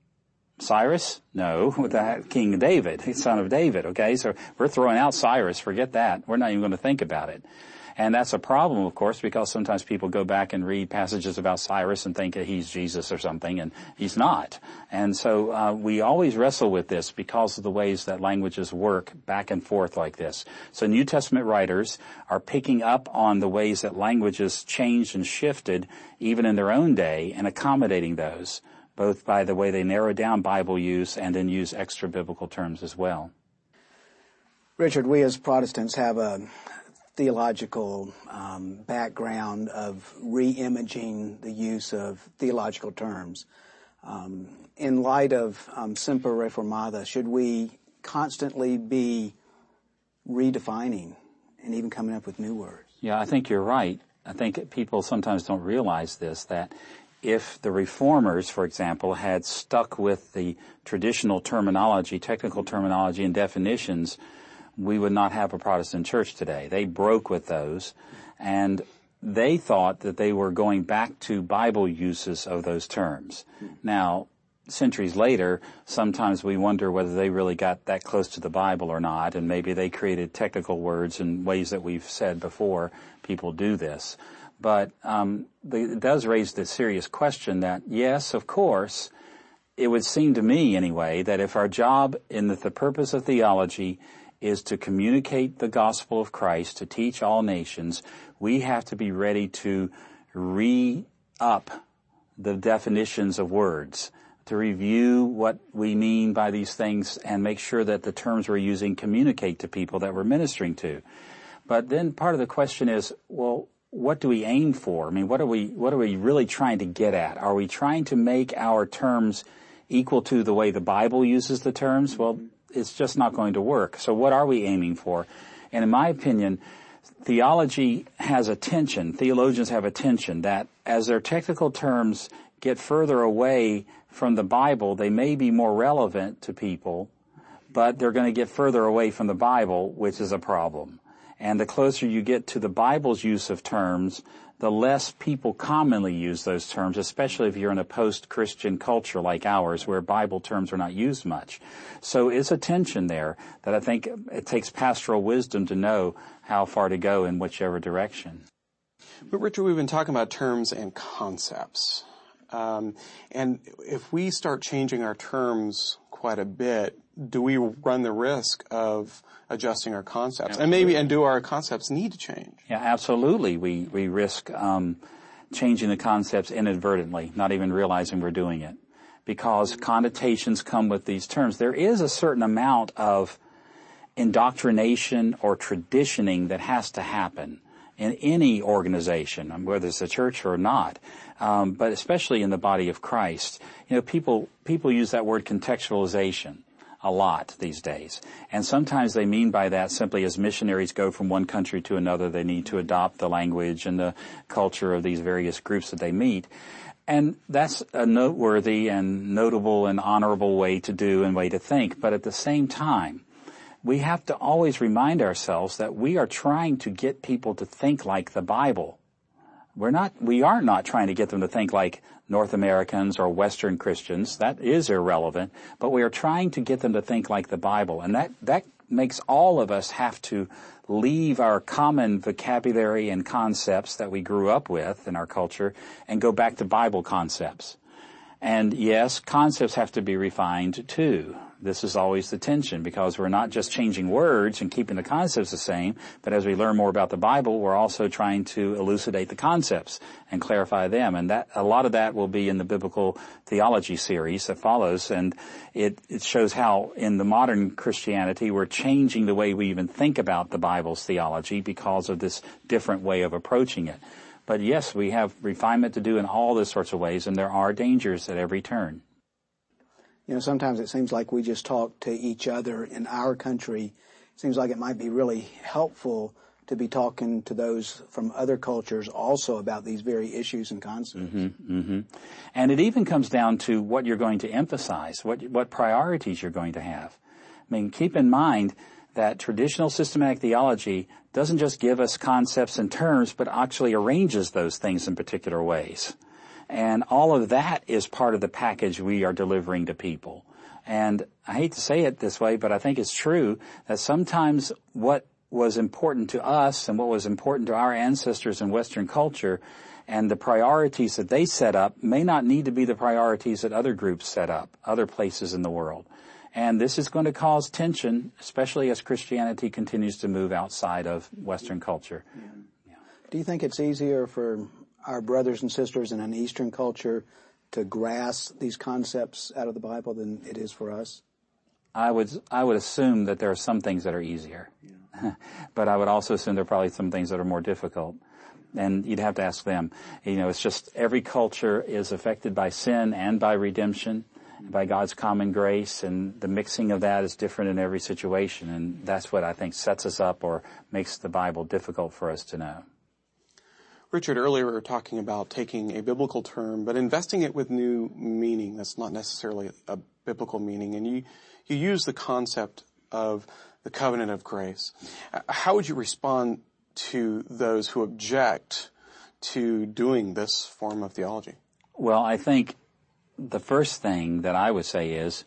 Cyrus? No, that King David, son of David, okay? So we're throwing out Cyrus, forget that. We're not even going to think about it. And that's a problem, of course, because sometimes people go back and read passages about Cyrus and think that he's Jesus or something, and he's not. And so uh, we always wrestle with this because of the ways that languages work back and forth like this. So New Testament writers are picking up on the ways that languages changed and shifted even in their own day and accommodating those, both by the way they narrow down Bible use and then use extra biblical terms as well. Richard, we as Protestants have a theological um, background of re-imaging the use of theological terms. Um, in light of um, Semper Reformata, should we constantly be redefining and even coming up with new words? Yeah, I think you're right. I think people sometimes don't realize this, that if the reformers, for example, had stuck with the traditional terminology, technical terminology and definitions, we would not have a Protestant church today. They broke with those, and they thought that they were going back to Bible uses of those terms. Now, centuries later, sometimes we wonder whether they really got that close to the Bible or not, and maybe they created technical words in ways that we've said before people do this. But um, the, it does raise the serious question that, yes, of course, it would seem to me anyway that if our job in the, the purpose of theology is to communicate the gospel of Christ, to teach all nations, we have to be ready to re-up the definitions of words, to review what we mean by these things and make sure that the terms we're using communicate to people that we're ministering to. But then part of the question is, well, what do we aim for? I mean, what are we, what are we really trying to get at? Are we trying to make our terms equal to the way the Bible uses the terms? Well, it's just not going to work. So what are we aiming for? And in my opinion, theology has a tension, theologians have a tension that as their technical terms get further away from the Bible, they may be more relevant to people, but they're going to get further away from the Bible, which is a problem. And the closer you get to the Bible's use of terms, the less people commonly use those terms, especially if you're in a post-Christian culture like ours where Bible terms are not used much. So it's a tension there that I think it takes pastoral wisdom to know how far to go in whichever direction. But Richard, we've been talking about terms and concepts. Um, and if we start changing our terms quite a bit, do we run the risk of adjusting our concepts? Absolutely. And maybe, and do our concepts need to change? Yeah, absolutely. We, we risk, um, changing the concepts inadvertently, not even realizing we're doing it. Because connotations come with these terms. There is a certain amount of indoctrination or traditioning that has to happen in any organization, whether it's a church or not, um, but especially in the body of Christ. You know, people, people use that word contextualization. a lot these days. And sometimes they mean by that simply as missionaries go from one country to another, they need to adopt the language and the culture of these various groups that they meet. And that's a noteworthy and notable and honorable way to do and way to think. But at the same time, we have to always remind ourselves that we are trying to get people to think like the Bible. We're not, we are not trying to get them to think like North Americans or Western Christians. That is irrelevant. But we are trying to get them to think like the Bible. And that, that makes all of us have to leave our common vocabulary and concepts that we grew up with in our culture and go back to Bible concepts. And yes, concepts have to be refined too. This is always the tension, because we're not just changing words and keeping the concepts the same, but as we learn more about the Bible, we're also trying to elucidate the concepts and clarify them. And that, a lot of that will be in the biblical theology series that follows. And it, it shows how in the modern Christianity, we're changing the way we even think about the Bible's theology because of this different way of approaching it. But yes, we have refinement to do in all those sorts of ways, and there are dangers at every turn. You know, sometimes it seems like we just talk to each other in our country. It seems like it might be really helpful to be talking to those from other cultures also about these very issues and concepts. Mm-hmm, mm-hmm. And it even comes down to what you're going to emphasize, what what priorities you're going to have. I mean, keep in mind that traditional systematic theology doesn't just give us concepts and terms, but actually arranges those things in particular ways. And all of that is part of the package we are delivering to people. And I hate to say it this way, but I think it's true that sometimes what was important to us and what was important to our ancestors in Western culture and the priorities that they set up may not need to be the priorities that other groups set up, other places in the world. And this is going to cause tension, especially as Christianity continues to move outside of Western culture. Yeah. Yeah. Do you think it's easier for our brothers and sisters in an Eastern culture to grasp these concepts out of the Bible than it is for us? I would I would assume that there are some things that are easier. Yeah. But I would also assume there are probably some things that are more difficult. And you'd have to ask them. You know, it's just every culture is affected by sin and by redemption, by God's common grace, and the mixing of that is different in every situation. And that's what I think sets us up or makes the Bible difficult for us to know. Richard, earlier we were talking about taking a biblical term, but investing it with new meaning that's not necessarily a biblical meaning. And you, you use the concept of the covenant of grace. How would you respond to those who object to doing this form of theology? Well, I think the first thing that I would say is,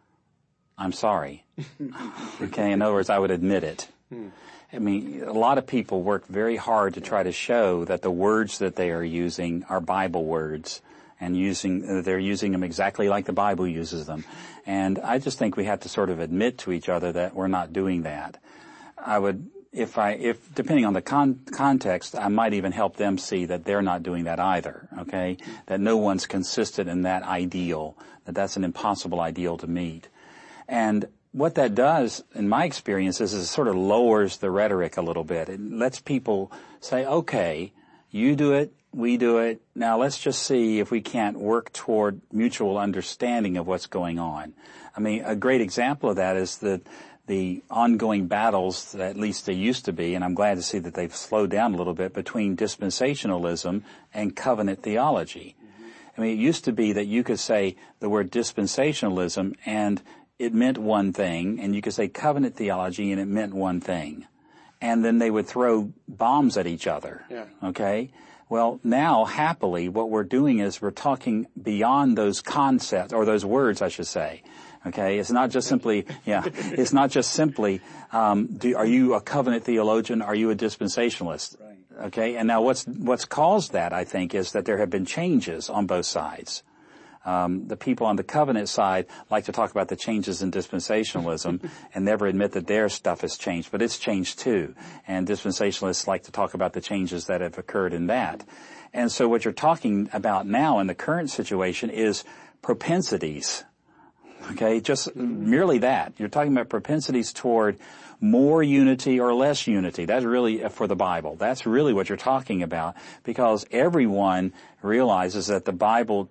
I'm sorry. Okay, in other words, I would admit it. Hmm. I mean, a lot of people work very hard to try to show that the words that they are using are Bible words and using, they're using them exactly like the Bible uses them. And I just think we have to sort of admit to each other that we're not doing that. I would, if I, if, depending on the con- context, I might even help them see that they're not doing that either, okay? That no one's consistent in that ideal, that that's an impossible ideal to meet. And what that does, in my experience, is it sort of lowers the rhetoric a little bit. It lets people say, okay, you do it, we do it. Now let's just see if we can't work toward mutual understanding of what's going on. I mean, a great example of that is the the ongoing battles, at least they used to be, and I'm glad to see that they've slowed down a little bit, between dispensationalism and covenant theology. Mm-hmm. I mean, it used to be that you could say the word dispensationalism and it meant one thing, and you could say covenant theology and it meant one thing. And then they would throw bombs at each other. Yeah. Okay? Well, now, happily, what we're doing is we're talking beyond those concepts, or those words, I should say. Okay? It's not just simply, yeah, it's not just simply, um, do, are you a covenant theologian? Are you a dispensationalist? Right. Okay? And now what's, what's caused that, I think, is that there have been changes on both sides. Um, the people on the covenant side like to talk about the changes in dispensationalism and never admit that their stuff has changed, but it's changed too. And dispensationalists like to talk about the changes that have occurred in that. And so what you're talking about now in the current situation is propensities. Okay, just merely that. You're talking about propensities toward more unity or less unity. That's really for the Bible. That's really what you're talking about, because everyone realizes that the Bible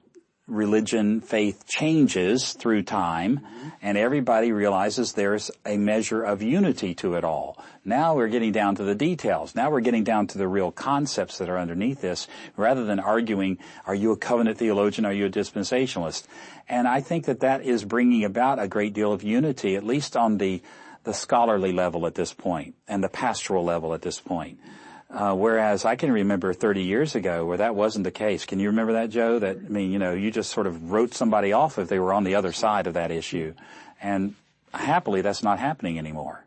religion, faith changes through time, mm-hmm. and everybody realizes there's a measure of unity to it all. Now we're getting down to the details. Now we're getting down to the real concepts that are underneath this, rather than arguing, are you a covenant theologian, are you a dispensationalist? And I think that that is bringing about a great deal of unity, at least on the, the scholarly level at this point, and the pastoral level at this point. Uh, whereas I can remember thirty years ago where that wasn't the case. Can you remember that, Joe? That, I mean, you know, you just sort of wrote somebody off if they were on the other side of that issue. And happily, that's not happening anymore.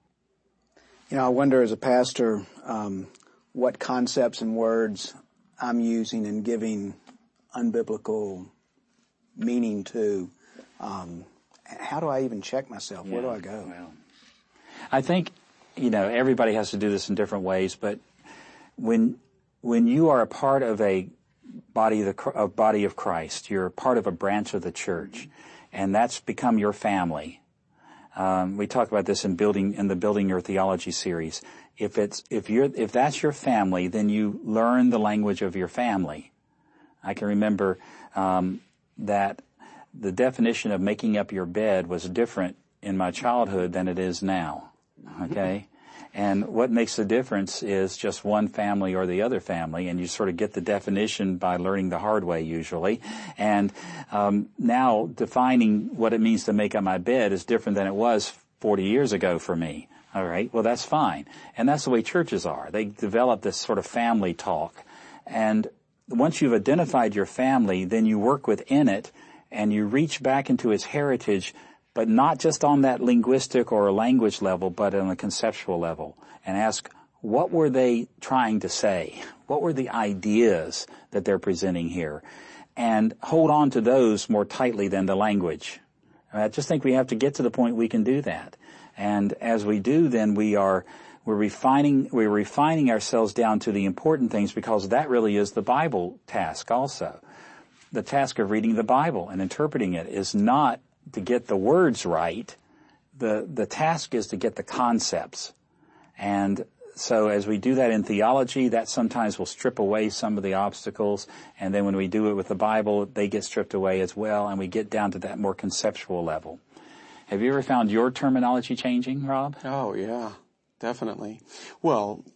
You know, I wonder as a pastor, um, what concepts and words I'm using and giving unbiblical meaning to. Um, how do I even check myself? Yeah, Where do I go? Well, I think, you know, everybody has to do this in different ways, but when when you are a part of a body of the a body of Christ, you're a part of a branch of the church, and that's become your family. Um, we talk about this in building in the Building Your Theology series. If it's if you're if that's your family, then you learn the language of your family. I can remember um, that the definition of making up your bed was different in my childhood than it is now. Okay? And what makes the difference is just one family or the other family, and you sort of get the definition by learning the hard way usually. And um, now defining what it means to make up my bed is different than it was forty years ago for me. All right? Well, that's fine. And that's the way churches are. They develop this sort of family talk. And once you've identified your family, then you work within it, and you reach back into its heritage, but not just on that linguistic or language level, but on a conceptual level, and ask, what were they trying to say? What were the ideas that they're presenting here? And hold on to those more tightly than the language. I just think we have to get to the point we can do that. And as we do, then we are, we're refining, we're refining ourselves down to the important things, because that really is the Bible task also. The task of reading the Bible and interpreting it is not to get the words right. The, the task is to get the concepts. And so as we do that in theology, that sometimes will strip away some of the obstacles. And then when we do it with the Bible, they get stripped away as well, and we get down to that more conceptual level. Have you ever found your terminology changing, Rob? Oh, yeah, definitely. Well,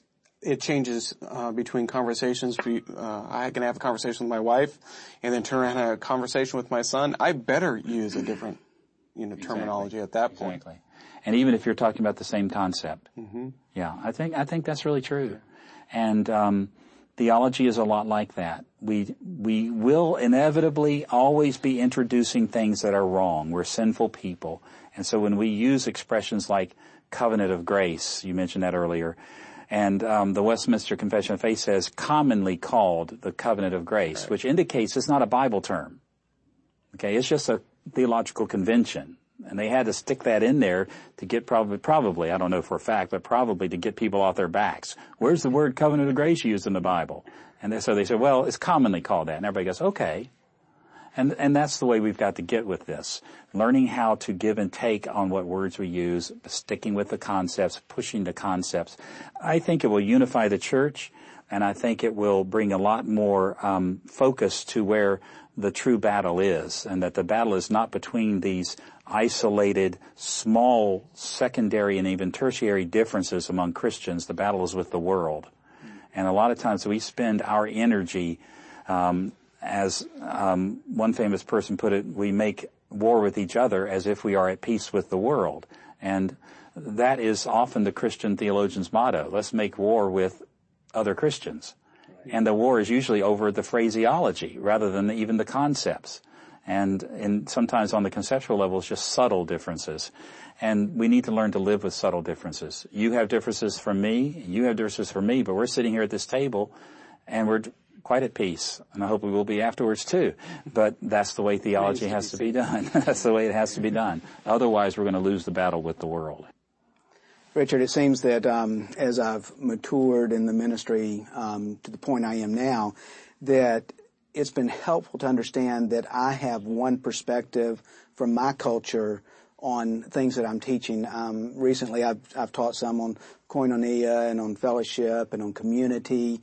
it changes uh, between conversations. Uh, I can have a conversation with my wife and then turn around and have a conversation with my son. I better use a different, you know, terminology exactly. at that point. Exactly. And even if you're talking about the same concept. Mm-hmm. Yeah, I think I think that's really true. And um, theology is a lot like that. We we will inevitably always be introducing things that are wrong. We're sinful people. And so when we use expressions like covenant of grace, you mentioned that earlier, and um, the Westminster Confession of Faith says commonly called the covenant of grace, right. which indicates it's not a Bible term. Okay, it's just a theological convention. And they had to stick that in there to get probably, probably, I don't know for a fact, but probably to get people off their backs. Where's the word covenant of grace used in the Bible? And they, so they said, well, it's commonly called that. And everybody goes, okay. And, and that's the way we've got to get with this. Learning how to give and take on what words we use, sticking with the concepts, pushing the concepts. I think it will unify the church, and I think it will bring a lot more um, focus to where the true battle is, and that the battle is not between these isolated, small, secondary, and even tertiary differences among Christians. The battle is with the world. And a lot of times we spend our energy, um, as um, one famous person put it, we make war with each other as if we are at peace with the world. And that is often the Christian theologian's motto. Let's make war with other Christians. And the war is usually over the phraseology rather than even the concepts. And, and sometimes on the conceptual level, it's just subtle differences. And we need to learn to live with subtle differences. You have differences from me, you have differences from me, but we're sitting here at this table and we're quite at peace. And I hope we will be afterwards too. But that's the way theology has to be done. That's the way it has to be done. Otherwise, we're going to lose the battle with the world. Richard, it seems that um, as I've matured in the ministry um, to the point I am now, that it's been helpful to understand that I have one perspective from my culture on things that I'm teaching. Um, recently, I've, I've taught some on koinonia and on fellowship and on community,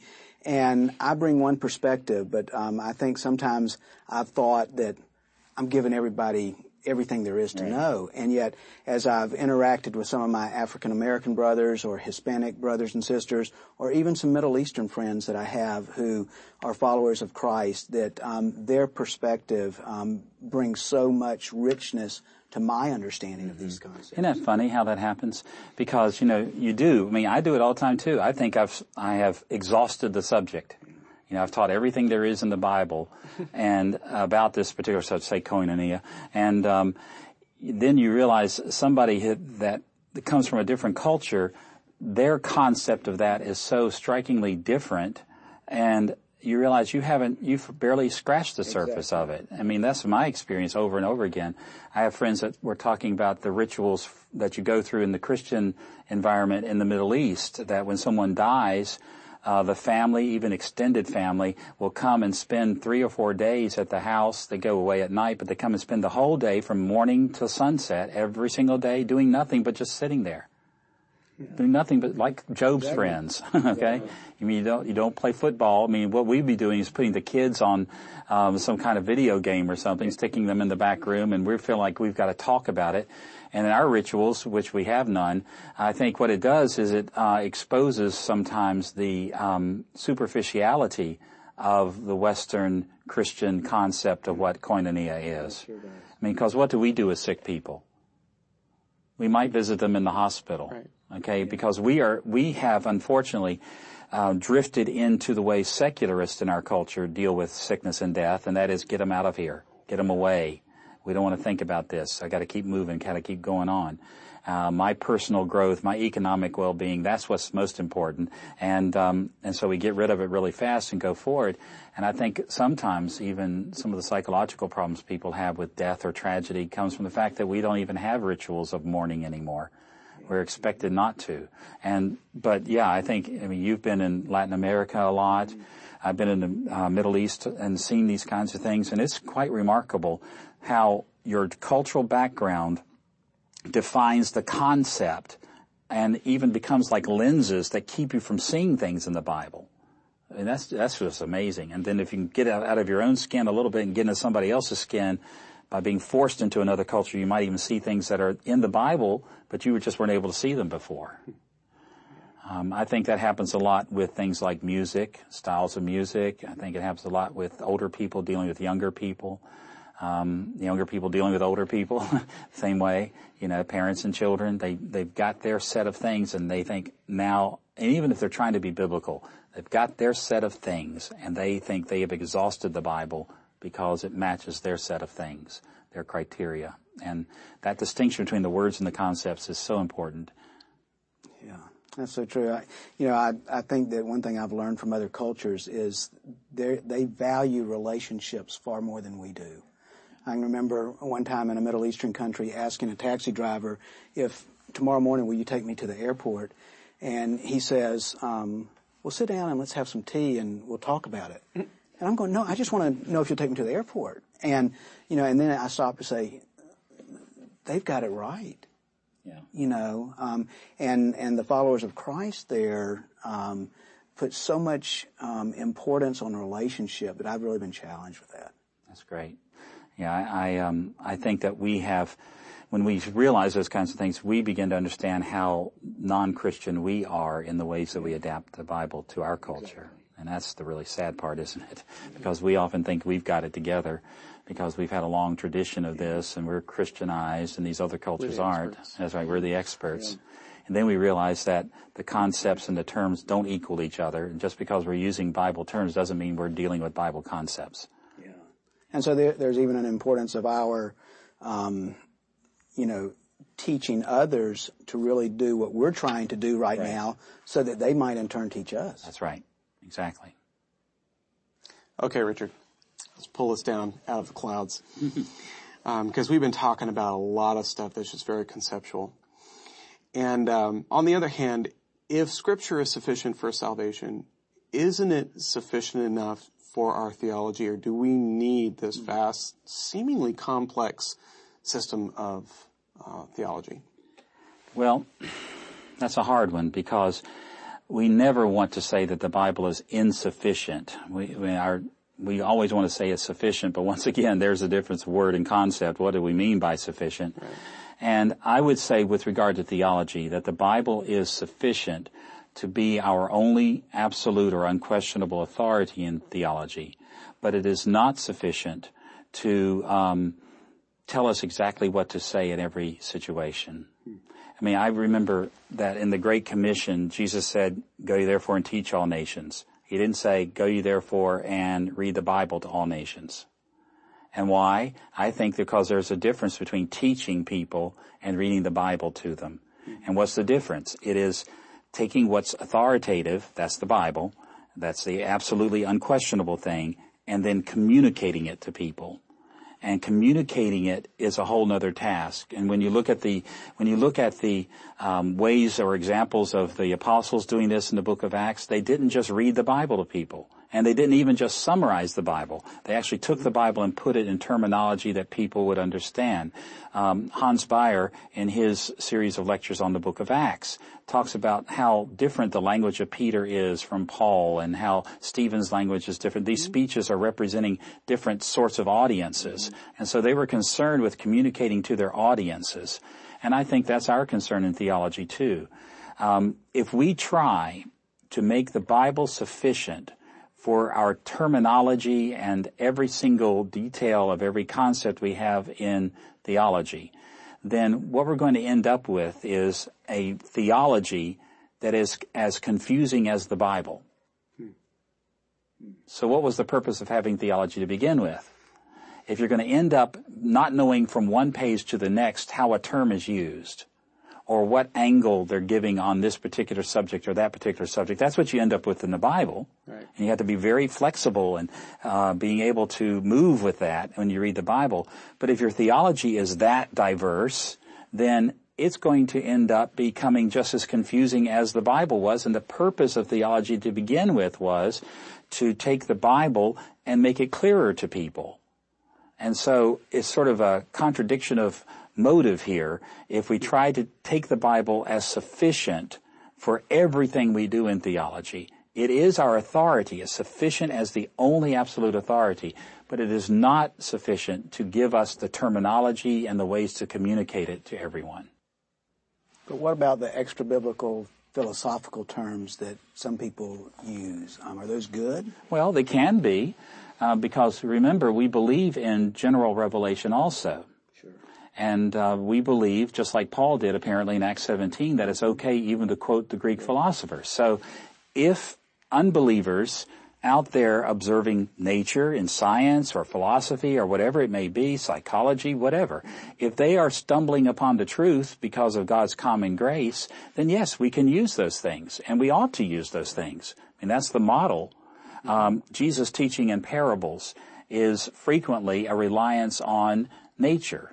And I bring one perspective, but um, I think sometimes I've thought that I'm giving everybody everything there is to right. know. And yet, as I've interacted with some of my African American brothers or Hispanic brothers and sisters, or even some Middle Eastern friends that I have who are followers of Christ, that um, their perspective um, brings so much richness to my understanding of these concepts. Isn't that funny how that happens? Because, you know, you do. I mean, I do it all the time too. I think I've, I have exhausted the subject. You know, I've taught everything there is in the Bible and about this particular subject, say koinonia. And, um, then you realize somebody hit that, that comes from a different culture, their concept of that is so strikingly different, and you realize you haven't, you've barely scratched the surface exactly. of it. I mean, that's my experience over and over again. I have friends that were talking about the rituals that you go through in the Christian environment in the Middle East, that when someone dies, uh, the family, even extended family, will come and spend three or four days at the house. They go away at night, but they come and spend the whole day from morning till sunset every single day doing nothing but just sitting there. Yeah. Doing nothing but like Job's exactly. friends, okay? Yeah. You mean you don't, you don't play football. I mean, what we'd be doing is putting the kids on, um, some kind of video game or something, sticking them in the back room, and we feel like we've got to talk about it. And in our rituals, which we have none, I think what it does is it, uh, exposes sometimes the, um, superficiality of the Western Christian concept of what koinonia is. Sure does. I mean, because what do we do with sick people? We might visit them in the hospital. Right. Okay, because we are, we have unfortunately, uh, drifted into the way secularists in our culture deal with sickness and death, and that is get them out of here, get them away. We don't want to think about this. I got to keep moving, got to keep going on. Uh, my personal growth, my economic well-being, that's what's most important. And, um, and so we get rid of it really fast and go forward. And I think sometimes even some of the psychological problems people have with death or tragedy comes from the fact that we don't even have rituals of mourning anymore. We're expected not to. And, but yeah, I think, I mean, you've been in Latin America a lot. I've been in the uh, Middle East and seen these kinds of things, and it's quite remarkable how your cultural background defines the concept and even becomes like lenses that keep you from seeing things in the Bible. I mean, that's, that's just amazing. And then if you can get out, out of your own skin a little bit and get into somebody else's skin, by being forced into another culture, you might even see things that are in the Bible, but you just weren't able to see them before. Um, I think that happens a lot with things like music, styles of music. I think it happens a lot with older people dealing with younger people, um, younger people dealing with older people, same way. You know, parents and children, they, they've got their set of things, and they think now, and even if they're trying to be biblical, they've got their set of things, and they think they have exhausted the Bible because it matches their set of things, their criteria. And that distinction between the words and the concepts is so important. Yeah, that's so true. I, you know, I, I think that one thing I've learned from other cultures is they value relationships far more than we do. I can remember one time in a Middle Eastern country asking a taxi driver, if tomorrow morning will you take me to the airport? And he says, um, well, sit down and let's have some tea and we'll talk about it. And I'm going, no, I just want to know if you'll take me to the airport. And, you know, and then I stop to say, they've got it right. Yeah. You know, um, and, and the followers of Christ there, um, put so much, um, importance on relationship that I've really been challenged with that. That's great. Yeah, I, I, um, I think that we have, when we realize those kinds of things, we begin to understand how non-Christian we are in the ways that we adapt the Bible to our culture. Exactly. And that's the really sad part, isn't it? Because we often think we've got it together because we've had a long tradition of this and we're Christianized and these other cultures aren't. That's right, we're the experts. Yeah. And then we realize that the concepts and the terms don't equal each other. And just because we're using Bible terms doesn't mean we're dealing with Bible concepts. Yeah. And so there, there's even an importance of our, um, you know, teaching others to really do what we're trying to do right, right now so that they might in turn teach us. That's right. Exactly. Okay, Richard, let's pull this down out of the clouds. um, because we've been talking about a lot of stuff that's just very conceptual. And um, on the other hand, if Scripture is sufficient for salvation, isn't it sufficient enough for our theology, or do we need this vast, seemingly complex system of uh, theology? Well, that's a hard one because we never want to say that the Bible is insufficient. We, we, our, we always want to say it's sufficient, but once again, there's a difference of word and concept. What do we mean by sufficient? Right. And I would say with regard to theology that the Bible is sufficient to be our only absolute or unquestionable authority in theology, but it is not sufficient to um, tell us exactly what to say in every situation. I mean, I remember that in the Great Commission, Jesus said, "Go ye therefore and teach all nations." He didn't say, "Go ye therefore and read the Bible to all nations." And why? I think because there's a difference between teaching people and reading the Bible to them. And what's the difference? It is taking what's authoritative, that's the Bible, that's the absolutely unquestionable thing, and then communicating it to people. And communicating it is a whole nother task. And when you look at the, when you look at the um, ways or examples of the apostles doing this in the book of Acts, they didn't just read the Bible to people. And they didn't even just summarize the Bible. They actually took the Bible and put it in terminology that people would understand. Um, Hans Beyer, in his series of lectures on the book of Acts, talks about how different the language of Peter is from Paul and how Stephen's language is different. These speeches are representing different sorts of audiences. And so they were concerned with communicating to their audiences. And I think that's our concern in theology too. Um, if we try to make the Bible sufficient for our terminology and every single detail of every concept we have in theology, then what we're going to end up with is a theology that is as confusing as the Bible. So what was the purpose of having theology to begin with? If you're going to end up not knowing from one page to the next how a term is used, or what angle they're giving on this particular subject or that particular subject, that's what you end up with in the Bible. Right. And you have to be very flexible and uh, being able to move with that when you read the Bible. But if your theology is that diverse, then it's going to end up becoming just as confusing as the Bible was. And the purpose of theology to begin with was to take the Bible and make it clearer to people. And so it's sort of a contradiction of motive here if we try to take the Bible as sufficient for everything we do in theology. It is our authority, as sufficient as the only absolute authority, but it is not sufficient to give us the terminology and the ways to communicate it to everyone. But what about the extra-biblical philosophical terms that some people use? Um, are those good? Well, they can be, uh, because remember, we believe in general revelation also. And uh, we believe, just like Paul did apparently in Acts seventeen, that it's okay even to quote the Greek philosophers. So if unbelievers out there observing nature in science or philosophy or whatever it may be, psychology, whatever, if they are stumbling upon the truth because of God's common grace, then yes, we can use those things, and we ought to use those things. I mean, that's the model. Um, Jesus' teaching in parables is frequently a reliance on nature.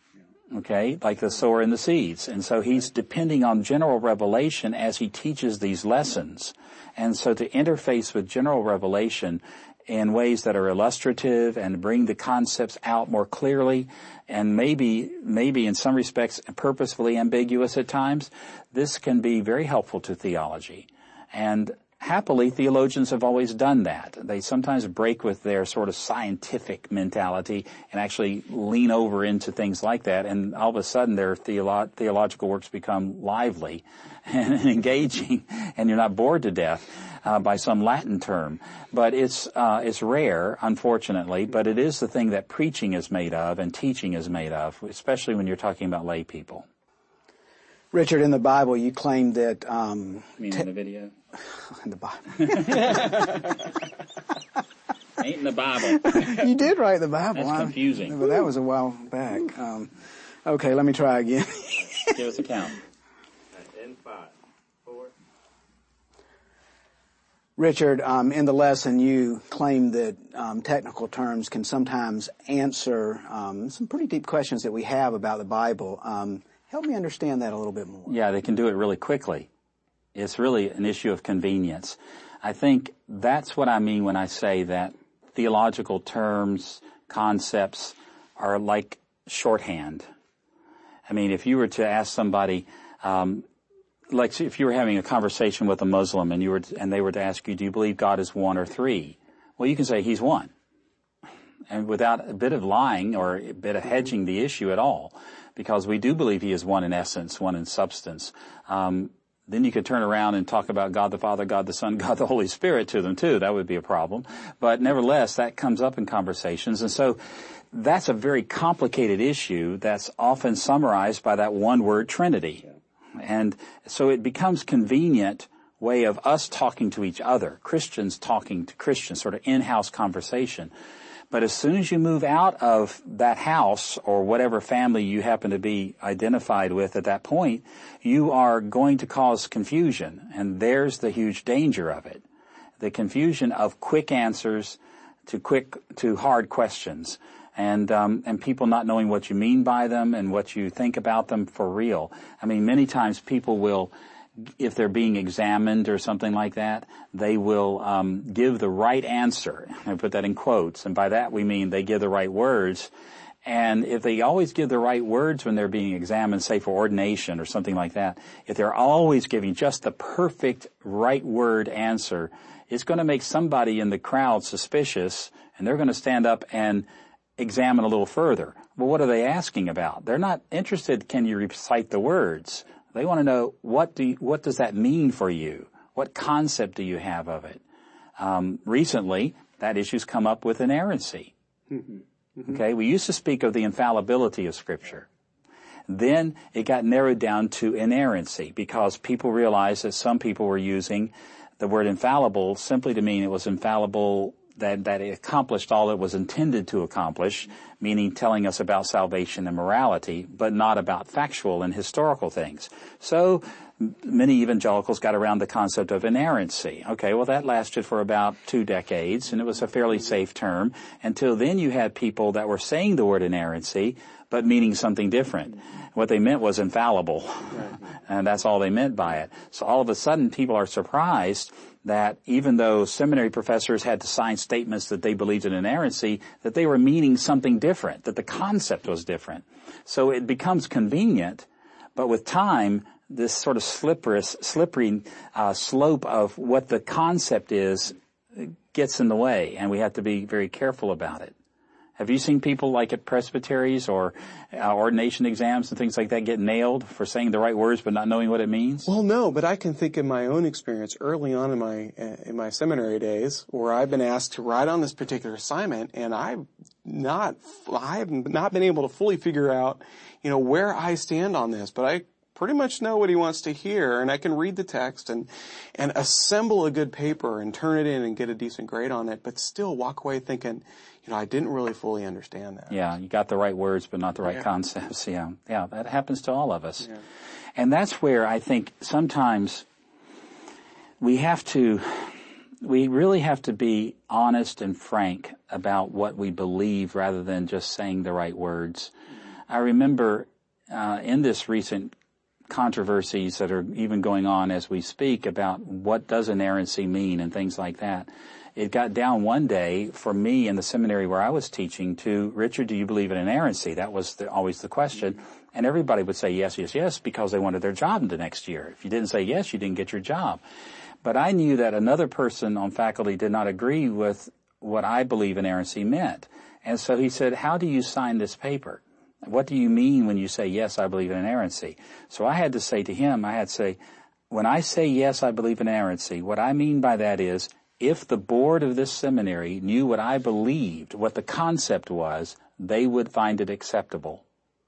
Okay, like the sower and the seeds. And so he's depending on general revelation as he teaches these lessons. And so to interface with general revelation in ways that are illustrative and bring the concepts out more clearly and maybe, maybe in some respects purposefully ambiguous at times, this can be very helpful to theology. And happily, theologians have always done that. They sometimes break with their sort of scientific mentality and actually lean over into things like that, and all of a sudden their theolo- theological works become lively and engaging, and you're not bored to death uh, by some Latin term. But it's uh, it's rare, unfortunately, but it is the thing that preaching is made of and teaching is made of, especially when you're talking about lay people. Richard, in the Bible, you claim that... Um, you mean te- in the video? In the Bible. Ain't in the Bible. You did write the Bible. That's confusing. I, but that was a while back. Um, okay, let me try again. Give us a count. In five, four. Richard, um, in the lesson, you claim that um, technical terms can sometimes answer um, some pretty deep questions that we have about the Bible. Um, help me understand that a little bit more. Yeah, they can do it really quickly. It's really an issue of convenience. I think that's what I mean when I say that theological terms, concepts are like shorthand. I mean, if you were to ask somebody, um, like if you were having a conversation with a Muslim and you were, and they were to ask you, do you believe God is one or three? Well, you can say he's one. And without a bit of lying or a bit of hedging the issue at all, because we do believe he is one in essence, one in substance. Um, then you could turn around and talk about God the Father, God the Son, God the Holy Spirit to them too. That would be a problem. But nevertheless, that comes up in conversations. And so that's a very complicated issue that's often summarized by that one word Trinity. And so it becomes convenient way of us talking to each other, Christians talking to Christians, sort of in-house conversation. But as soon as you move out of that house or whatever family you happen to be identified with at that point, you are going to cause confusion. And there's the huge danger of it. The confusion of quick answers to quick, to hard questions. And, um, and people not knowing what you mean by them and what you think about them for real. I mean, many times people will, if they're being examined or something like that, they will um, give the right answer. I put that in quotes, and by that we mean they give the right words. And if they always give the right words when they're being examined, say for ordination or something like that, if they're always giving just the perfect right word answer, it's going to make somebody in the crowd suspicious, and they're going to stand up and examine a little further. Well, what are they asking about? They're not interested, can you recite the words? They want to know, what do you, what does that mean for you? What concept do you have of it? Um, recently, that issue's come up with inerrancy. Mm-hmm. Mm-hmm. Okay, we used to speak of the infallibility of Scripture. Then it got narrowed down to inerrancy because people realized that some people were using the word infallible simply to mean it was infallible, that, that it accomplished all it was intended to accomplish, meaning telling us about salvation and morality, but not about factual and historical things. So many evangelicals got around the concept of inerrancy. Okay, well, that lasted for about two decades, and it was a fairly safe term. Until then, you had people that were saying the word inerrancy, but meaning something different. What they meant was infallible, and that's all they meant by it. So all of a sudden, people are surprised that even though seminary professors had to sign statements that they believed in inerrancy, that they were meaning something different, that the concept was different. So it becomes convenient, but with time, this sort of slippery, slippery uh, slope of what the concept is gets in the way, and we have to be very careful about it. Have you seen people like at presbyteries or uh, ordination exams and things like that get nailed for saying the right words but not knowing what it means? Well, no, but I can think of my own experience early on in my uh, in my seminary days where I've been asked to write on this particular assignment, and I've not I've not been able to fully figure out, you know, where I stand on this, but I pretty much know what he wants to hear, and I can read the text and and assemble a good paper and turn it in and get a decent grade on it, but still walk away thinking, you know, I didn't really fully understand that. Yeah, you got the right words, but not the right yeah. concepts. Yeah, yeah, that happens to all of us. Yeah. And that's where I think sometimes we have to, we really have to be honest and frank about what we believe rather than just saying the right words. I remember uh, in this recent controversies that are even going on as we speak about what does inerrancy mean and things like that. It got down one day for me in the seminary where I was teaching to, Richard, do you believe in inerrancy? That was the, always the question. And everybody would say yes, yes, yes, because they wanted their job the next year. If you didn't say yes, you didn't get your job. But I knew that another person on faculty did not agree with what I believe inerrancy meant. And so he said, how do you sign this paper? What do you mean when you say, yes, I believe in inerrancy? So I had to say to him, I had to say, when I say, yes, I believe in inerrancy, what I mean by that is, if the board of this seminary knew what I believed, what the concept was, they would find it acceptable.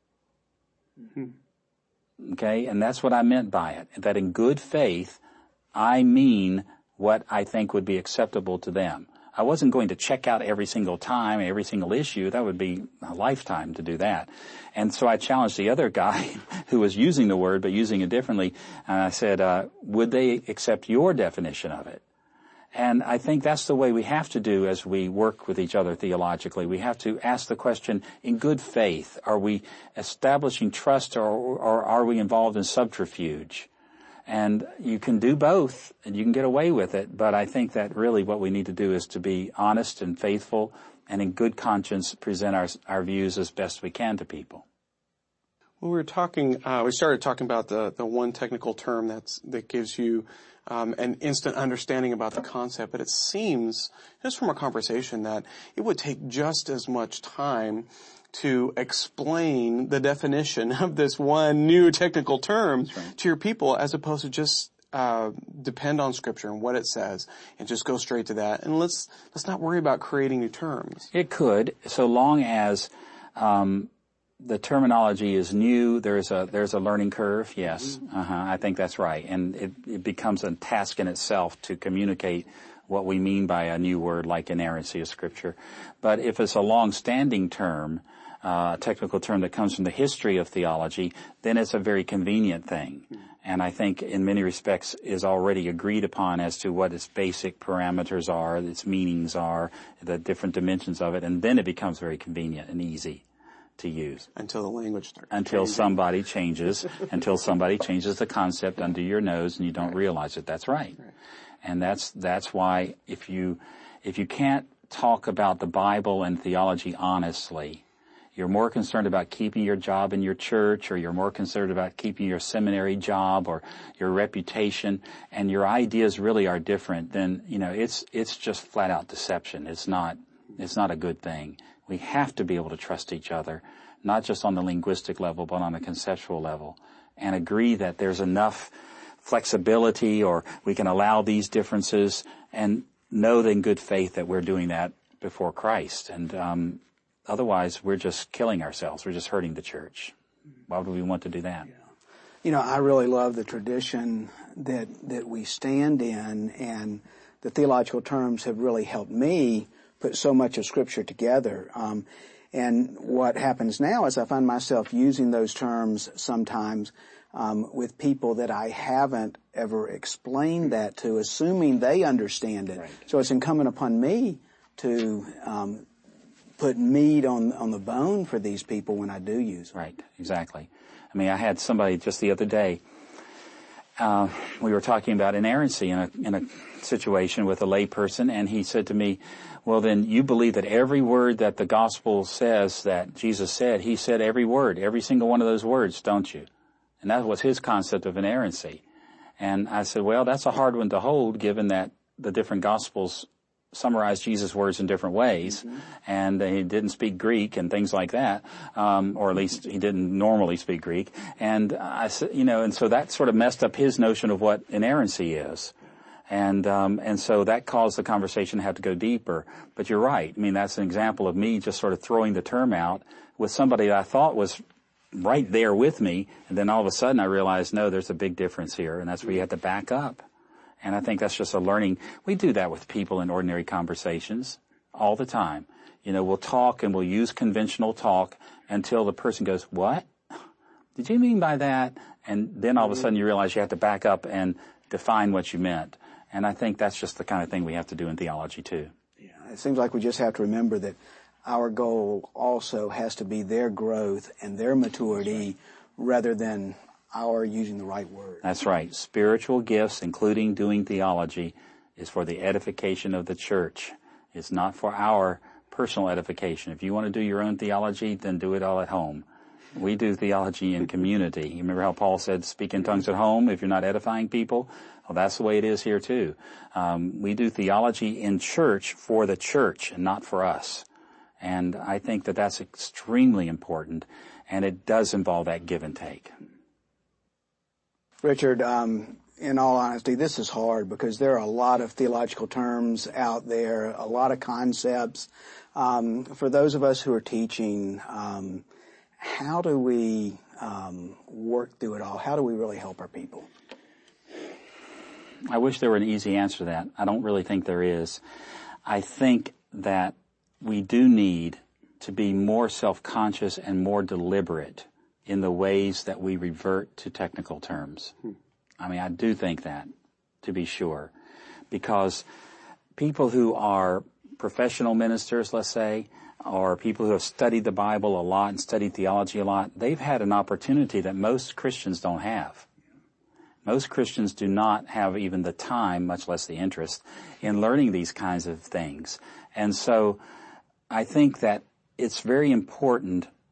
Mm-hmm. Okay? And that's what I meant by it. That in good faith, I mean what I think would be acceptable to them. I wasn't going to check out every single time, every single issue. That would be a lifetime to do that. And so I challenged the other guy who was using the word but using it differently. And I said, uh, would they accept your definition of it? And I think that's the way we have to do as we work with each other theologically. We have to ask the question, in good faith, are we establishing trust or, or are we involved in subterfuge? And you can do both, and you can get away with it, but I think that really what we need to do is to be honest and faithful and in good conscience present our, our views as best we can to people. we were talking, uh, we started talking about the, the one technical term that's, that gives you um, an instant understanding about the concept, but it seems, just from our conversation, that it would take just as much time to explain the definition of this one new technical term right. to your people, as opposed to just uh depend on Scripture and what it says and just go straight to that. And let's let's not worry about creating new terms. It could, so long as um the terminology is new. There's a there's a learning curve. Yes, uh-huh, I think that's right, and it, it becomes a task in itself to communicate what we mean by a new word like inerrancy of Scripture. But if it's a long-standing term, uh, a technical term that comes from the history of theology, then it's a very convenient thing, and I think in many respects is already agreed upon as to what its basic parameters are, its meanings are, the different dimensions of it, and then it becomes very convenient and easy to use. Until the language starts Until changing. somebody changes, until somebody changes the concept under your nose and you don't right. realize it. That's right. right. And that's, that's why if you, if you can't talk about the Bible and theology honestly, you're more concerned about keeping your job in your church, or you're more concerned about keeping your seminary job or your reputation, and your ideas really are different, then, you know, it's, it's just flat out deception. It's not, it's not a good thing. We have to be able to trust each other, not just on the linguistic level, but on a conceptual level, and agree that there's enough flexibility, or we can allow these differences, and know in good faith that we're doing that before Christ. And um, otherwise, we're just killing ourselves. We're just hurting the church. Why would we want to do that? Yeah. You know, I really love the tradition that that we stand in, and the theological terms have really helped me put so much of Scripture together. Um, and what happens now is I find myself using those terms sometimes um, with people that I haven't ever explained that to, assuming they understand it. Right. So it's incumbent upon me to um, put meat on on the bone for these people when I do use them. Right, exactly. I mean, I had somebody just the other day, uh, we were talking about inerrancy in a, in a situation with a layperson, and he said to me, well, then you believe that every word that the gospel says that Jesus said, he said every word, every single one of those words, don't you? And that was his concept of inerrancy. And I said, well, that's a hard one to hold, given that the different gospels summarize Jesus' words in different ways, mm-hmm. and he didn't speak Greek and things like that, um, or at least he didn't normally speak Greek. And I said, you know, and so that sort of messed up his notion of what inerrancy is. And, um, and so that caused the conversation to have to go deeper. But you're right. I mean, that's an example of me just sort of throwing the term out with somebody that I thought was right there with me. And then all of a sudden I realized, no, there's a big difference here. And that's where you have to back up. And I think that's just a learning. We do that with people in ordinary conversations all the time. You know, we'll talk and we'll use conventional talk until the person goes, what? Did you mean by that? And then all of a sudden you realize you have to back up and define what you meant. And I think that's just the kind of thing we have to do in theology too. Yeah, it seems like we just have to remember that our goal also has to be their growth and their maturity right. rather than our using the right word. That's right. Spiritual gifts, including doing theology, is for the edification of the church. It's not for our personal edification. If you want to do your own theology, then do it all at home. We do theology in community. You remember how Paul said, speak in tongues at home if you're not edifying people? Well, that's the way it is here too. Um, we do theology in church for the church and not for us. And I think that that's extremely important, and it does involve that give and take. Richard, um, in all honesty, this is hard because there are a lot of theological terms out there, a lot of concepts. Um, for those of us who are teaching, um, how do we um, work through it all? How do we really help our people? I wish there were an easy answer to that. I don't really think there is. I think that we do need to be more self-conscious and more deliberate in the ways that we revert to technical terms. Hmm. I mean, I do think that, to be sure, because people who are professional ministers, let's say, or people who have studied the Bible a lot and studied theology a lot, they've had an opportunity that most Christians don't have. Most Christians do not have even the time, much less the interest, in learning these kinds of things. And so I think that it's very important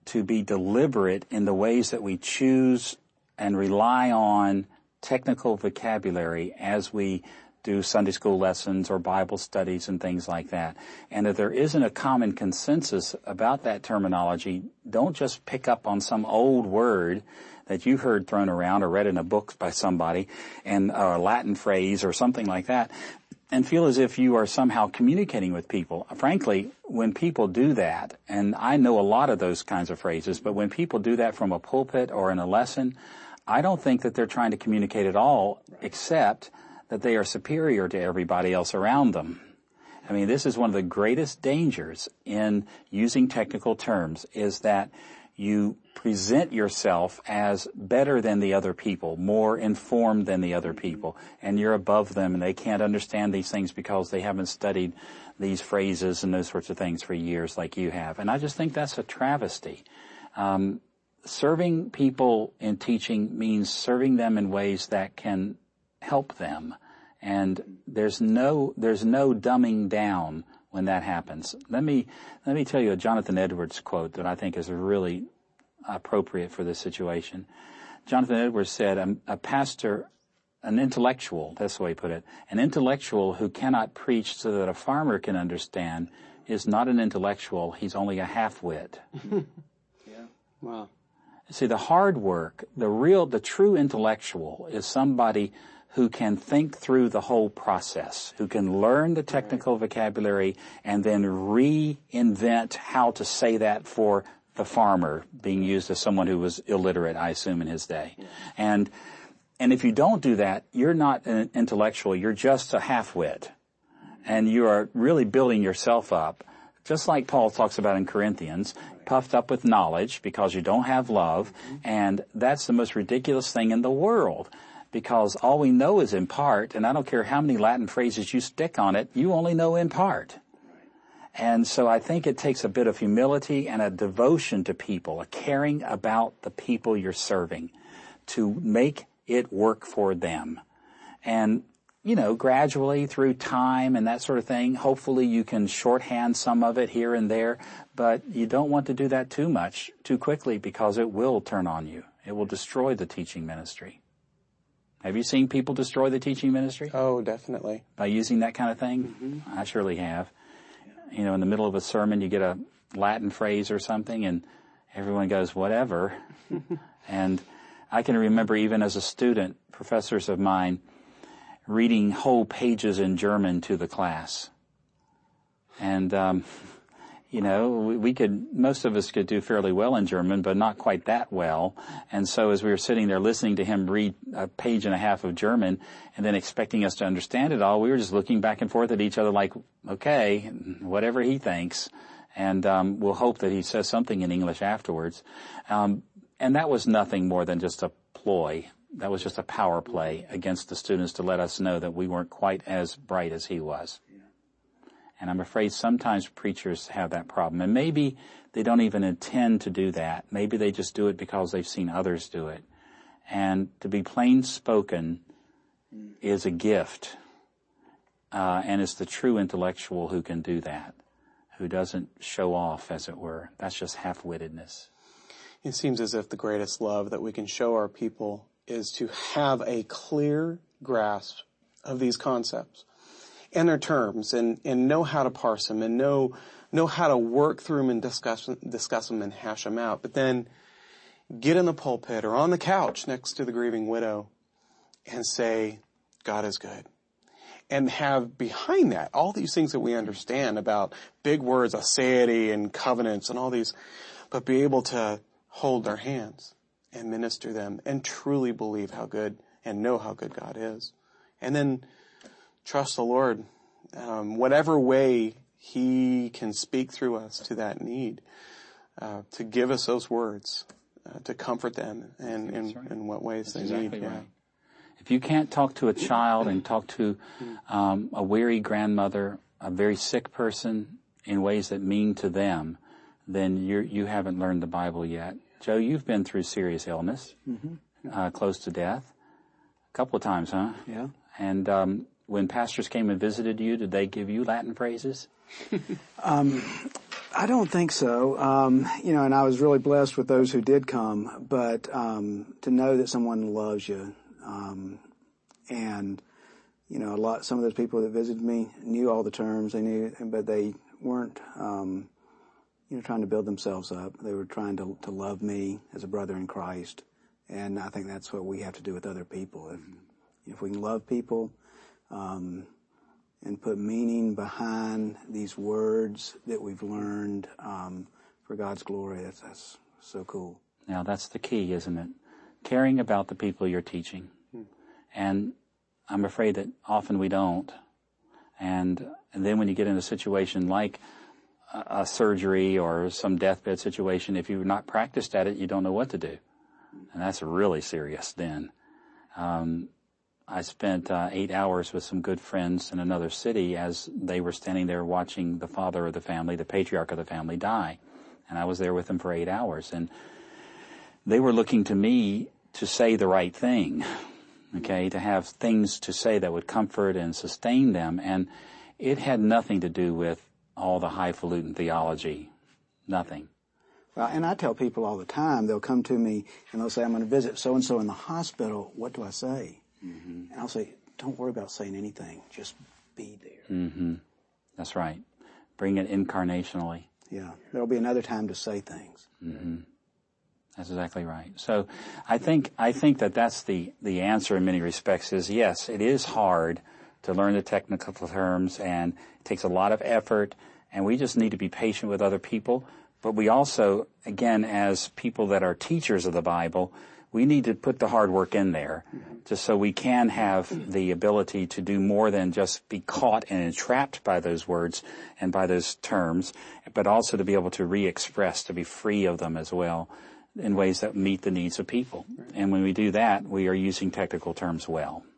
to be deliberate in the ways that we choose and rely on technical vocabulary as we do Sunday school lessons or Bible studies and things like that. And if there isn't a common consensus about that terminology, don't just pick up on some old word that you heard thrown around or read in a book by somebody, and a Latin phrase or something like that, and feel as if you are somehow communicating with people. Frankly, when people do that, and I know a lot of those kinds of phrases, but when people do that from a pulpit or in a lesson, I don't think that they're trying to communicate at all, except that they are superior to everybody else around them. I mean, this is one of the greatest dangers in using technical terms, is that you present yourself as better than the other people, more informed than the other people, and you're above them, and they can't understand these things because they haven't studied these phrases and those sorts of things for years like you have. And I just think that's a travesty. Um, serving people in teaching means serving them in ways that can help them, and there's no there's no dumbing down when that happens. Let me let me tell you a Jonathan Edwards quote that I think is really appropriate for this situation. Jonathan Edwards said, a, a pastor, an intellectual, that's the way he put it, an intellectual who cannot preach so that a farmer can understand is not an intellectual, he's only a half-wit. Yeah. Wow. See, the hard work, the real, the true intellectual is somebody who can think through the whole process, who can learn the technical vocabulary and then reinvent how to say that for the farmer, being used as someone who was illiterate, I assume, in his day. Yeah. And and if you don't do that, you're not an intellectual, you're just a half-wit. And you are really building yourself up, just like Paul talks about in Corinthians, puffed up with knowledge because you don't have love, mm-hmm. and that's the most ridiculous thing in the world. Because all we know is in part, and I don't care how many Latin phrases you stick on it, you only know in part. And so I think it takes a bit of humility and a devotion to people, a caring about the people you're serving, to make it work for them. And, you know, gradually through time and that sort of thing, hopefully you can shorthand some of it here and there, but you don't want to do that too much, too quickly, because it will turn on you. It will destroy the teaching ministry. Have you seen people destroy the teaching ministry? Oh, definitely. By using that kind of thing? Mm-hmm. I surely have. You know, in the middle of a sermon, you get a Latin phrase or something, and everyone goes, whatever. And I can remember even as a student, professors of mine reading whole pages in German to the class. And, um, you know, we, we could, most of us could do fairly well in German, but not quite that well. And so as we were sitting there listening to him read a page and a half of German and then expecting us to understand it all, we were just looking back and forth at each other like, okay, whatever he thinks. And um, we'll hope that he says something in English afterwards. Um, and that was nothing more than just a ploy. That was just a power play against the students to let us know that we weren't quite as bright as he was. And I'm afraid sometimes preachers have that problem. And maybe they don't even intend to do that. Maybe they just do it because they've seen others do it. And to be plain spoken is a gift. Uh, and it's the true intellectual who can do that, who doesn't show off, as it were. That's just half-wittedness. It seems as if the greatest love that we can show our people is to have a clear grasp of these concepts and their terms, and, and know how to parse them, and know know how to work through them and discuss discuss them and hash them out. But then get in the pulpit or on the couch next to the grieving widow and say, God is good. And have behind that all these things that we understand about big words, aseity and covenants and all these, but be able to hold their hands and minister them and truly believe how good and know how good God is. And then trust the Lord, um, whatever way He can speak through us to that need, uh, to give us those words, uh, to comfort them, and in, right. in what ways That's they exactly need. Right. Yeah. If you can't talk to a child and talk to um, a weary grandmother, a very sick person, in ways that mean to them, then you you haven't learned the Bible yet. Joe, you've been through serious illness, mm-hmm. uh, close to death, a couple of times, huh? Yeah. And um, when pastors came and visited you, did they give you Latin phrases? um, I don't think so. Um, you know, and I was really blessed with those who did come, but um, to know that someone loves you, um, and you know, a lot. Some of those people that visited me knew all the terms. They knew, but they weren't, um, you know, trying to build themselves up. They were trying to to love me as a brother in Christ, and I think that's what we have to do with other people. If if we can love people. Um, and put meaning behind these words that we've learned um, for God's glory. That's, that's so cool. Now, that's the key, isn't it? Caring about the people you're teaching. Hmm. And I'm afraid that often we don't. And, and then when you get in a situation like a, a surgery or some deathbed situation, if you've not practiced at it, you don't know what to do. And that's really serious then. Um, I spent uh, eight hours with some good friends in another city as they were standing there watching the father of the family, the patriarch of the family, die. And I was there with them for eight hours. And they were looking to me to say the right thing, okay, to have things to say that would comfort and sustain them. And it had nothing to do with all the highfalutin theology. Nothing. Well, and I tell people all the time, they'll come to me and they'll say, I'm going to visit so-and-so in the hospital. What do I say? Mm-hmm. And I'll say, don't worry about saying anything. Just be there. Mm-hmm. That's right. Bring it incarnationally. Yeah. There'll be another time to say things. Mm-hmm. That's exactly right. So I think, I think that that's the, the answer in many respects is, yes, it is hard to learn the technical terms and it takes a lot of effort and we just need to be patient with other people. But we also, again, as people that are teachers of the Bible, we need to put the hard work in there just so we can have the ability to do more than just be caught and entrapped by those words and by those terms, but also to be able to re-express, to be free of them as well in ways that meet the needs of people. And when we do that, we are using technical terms well.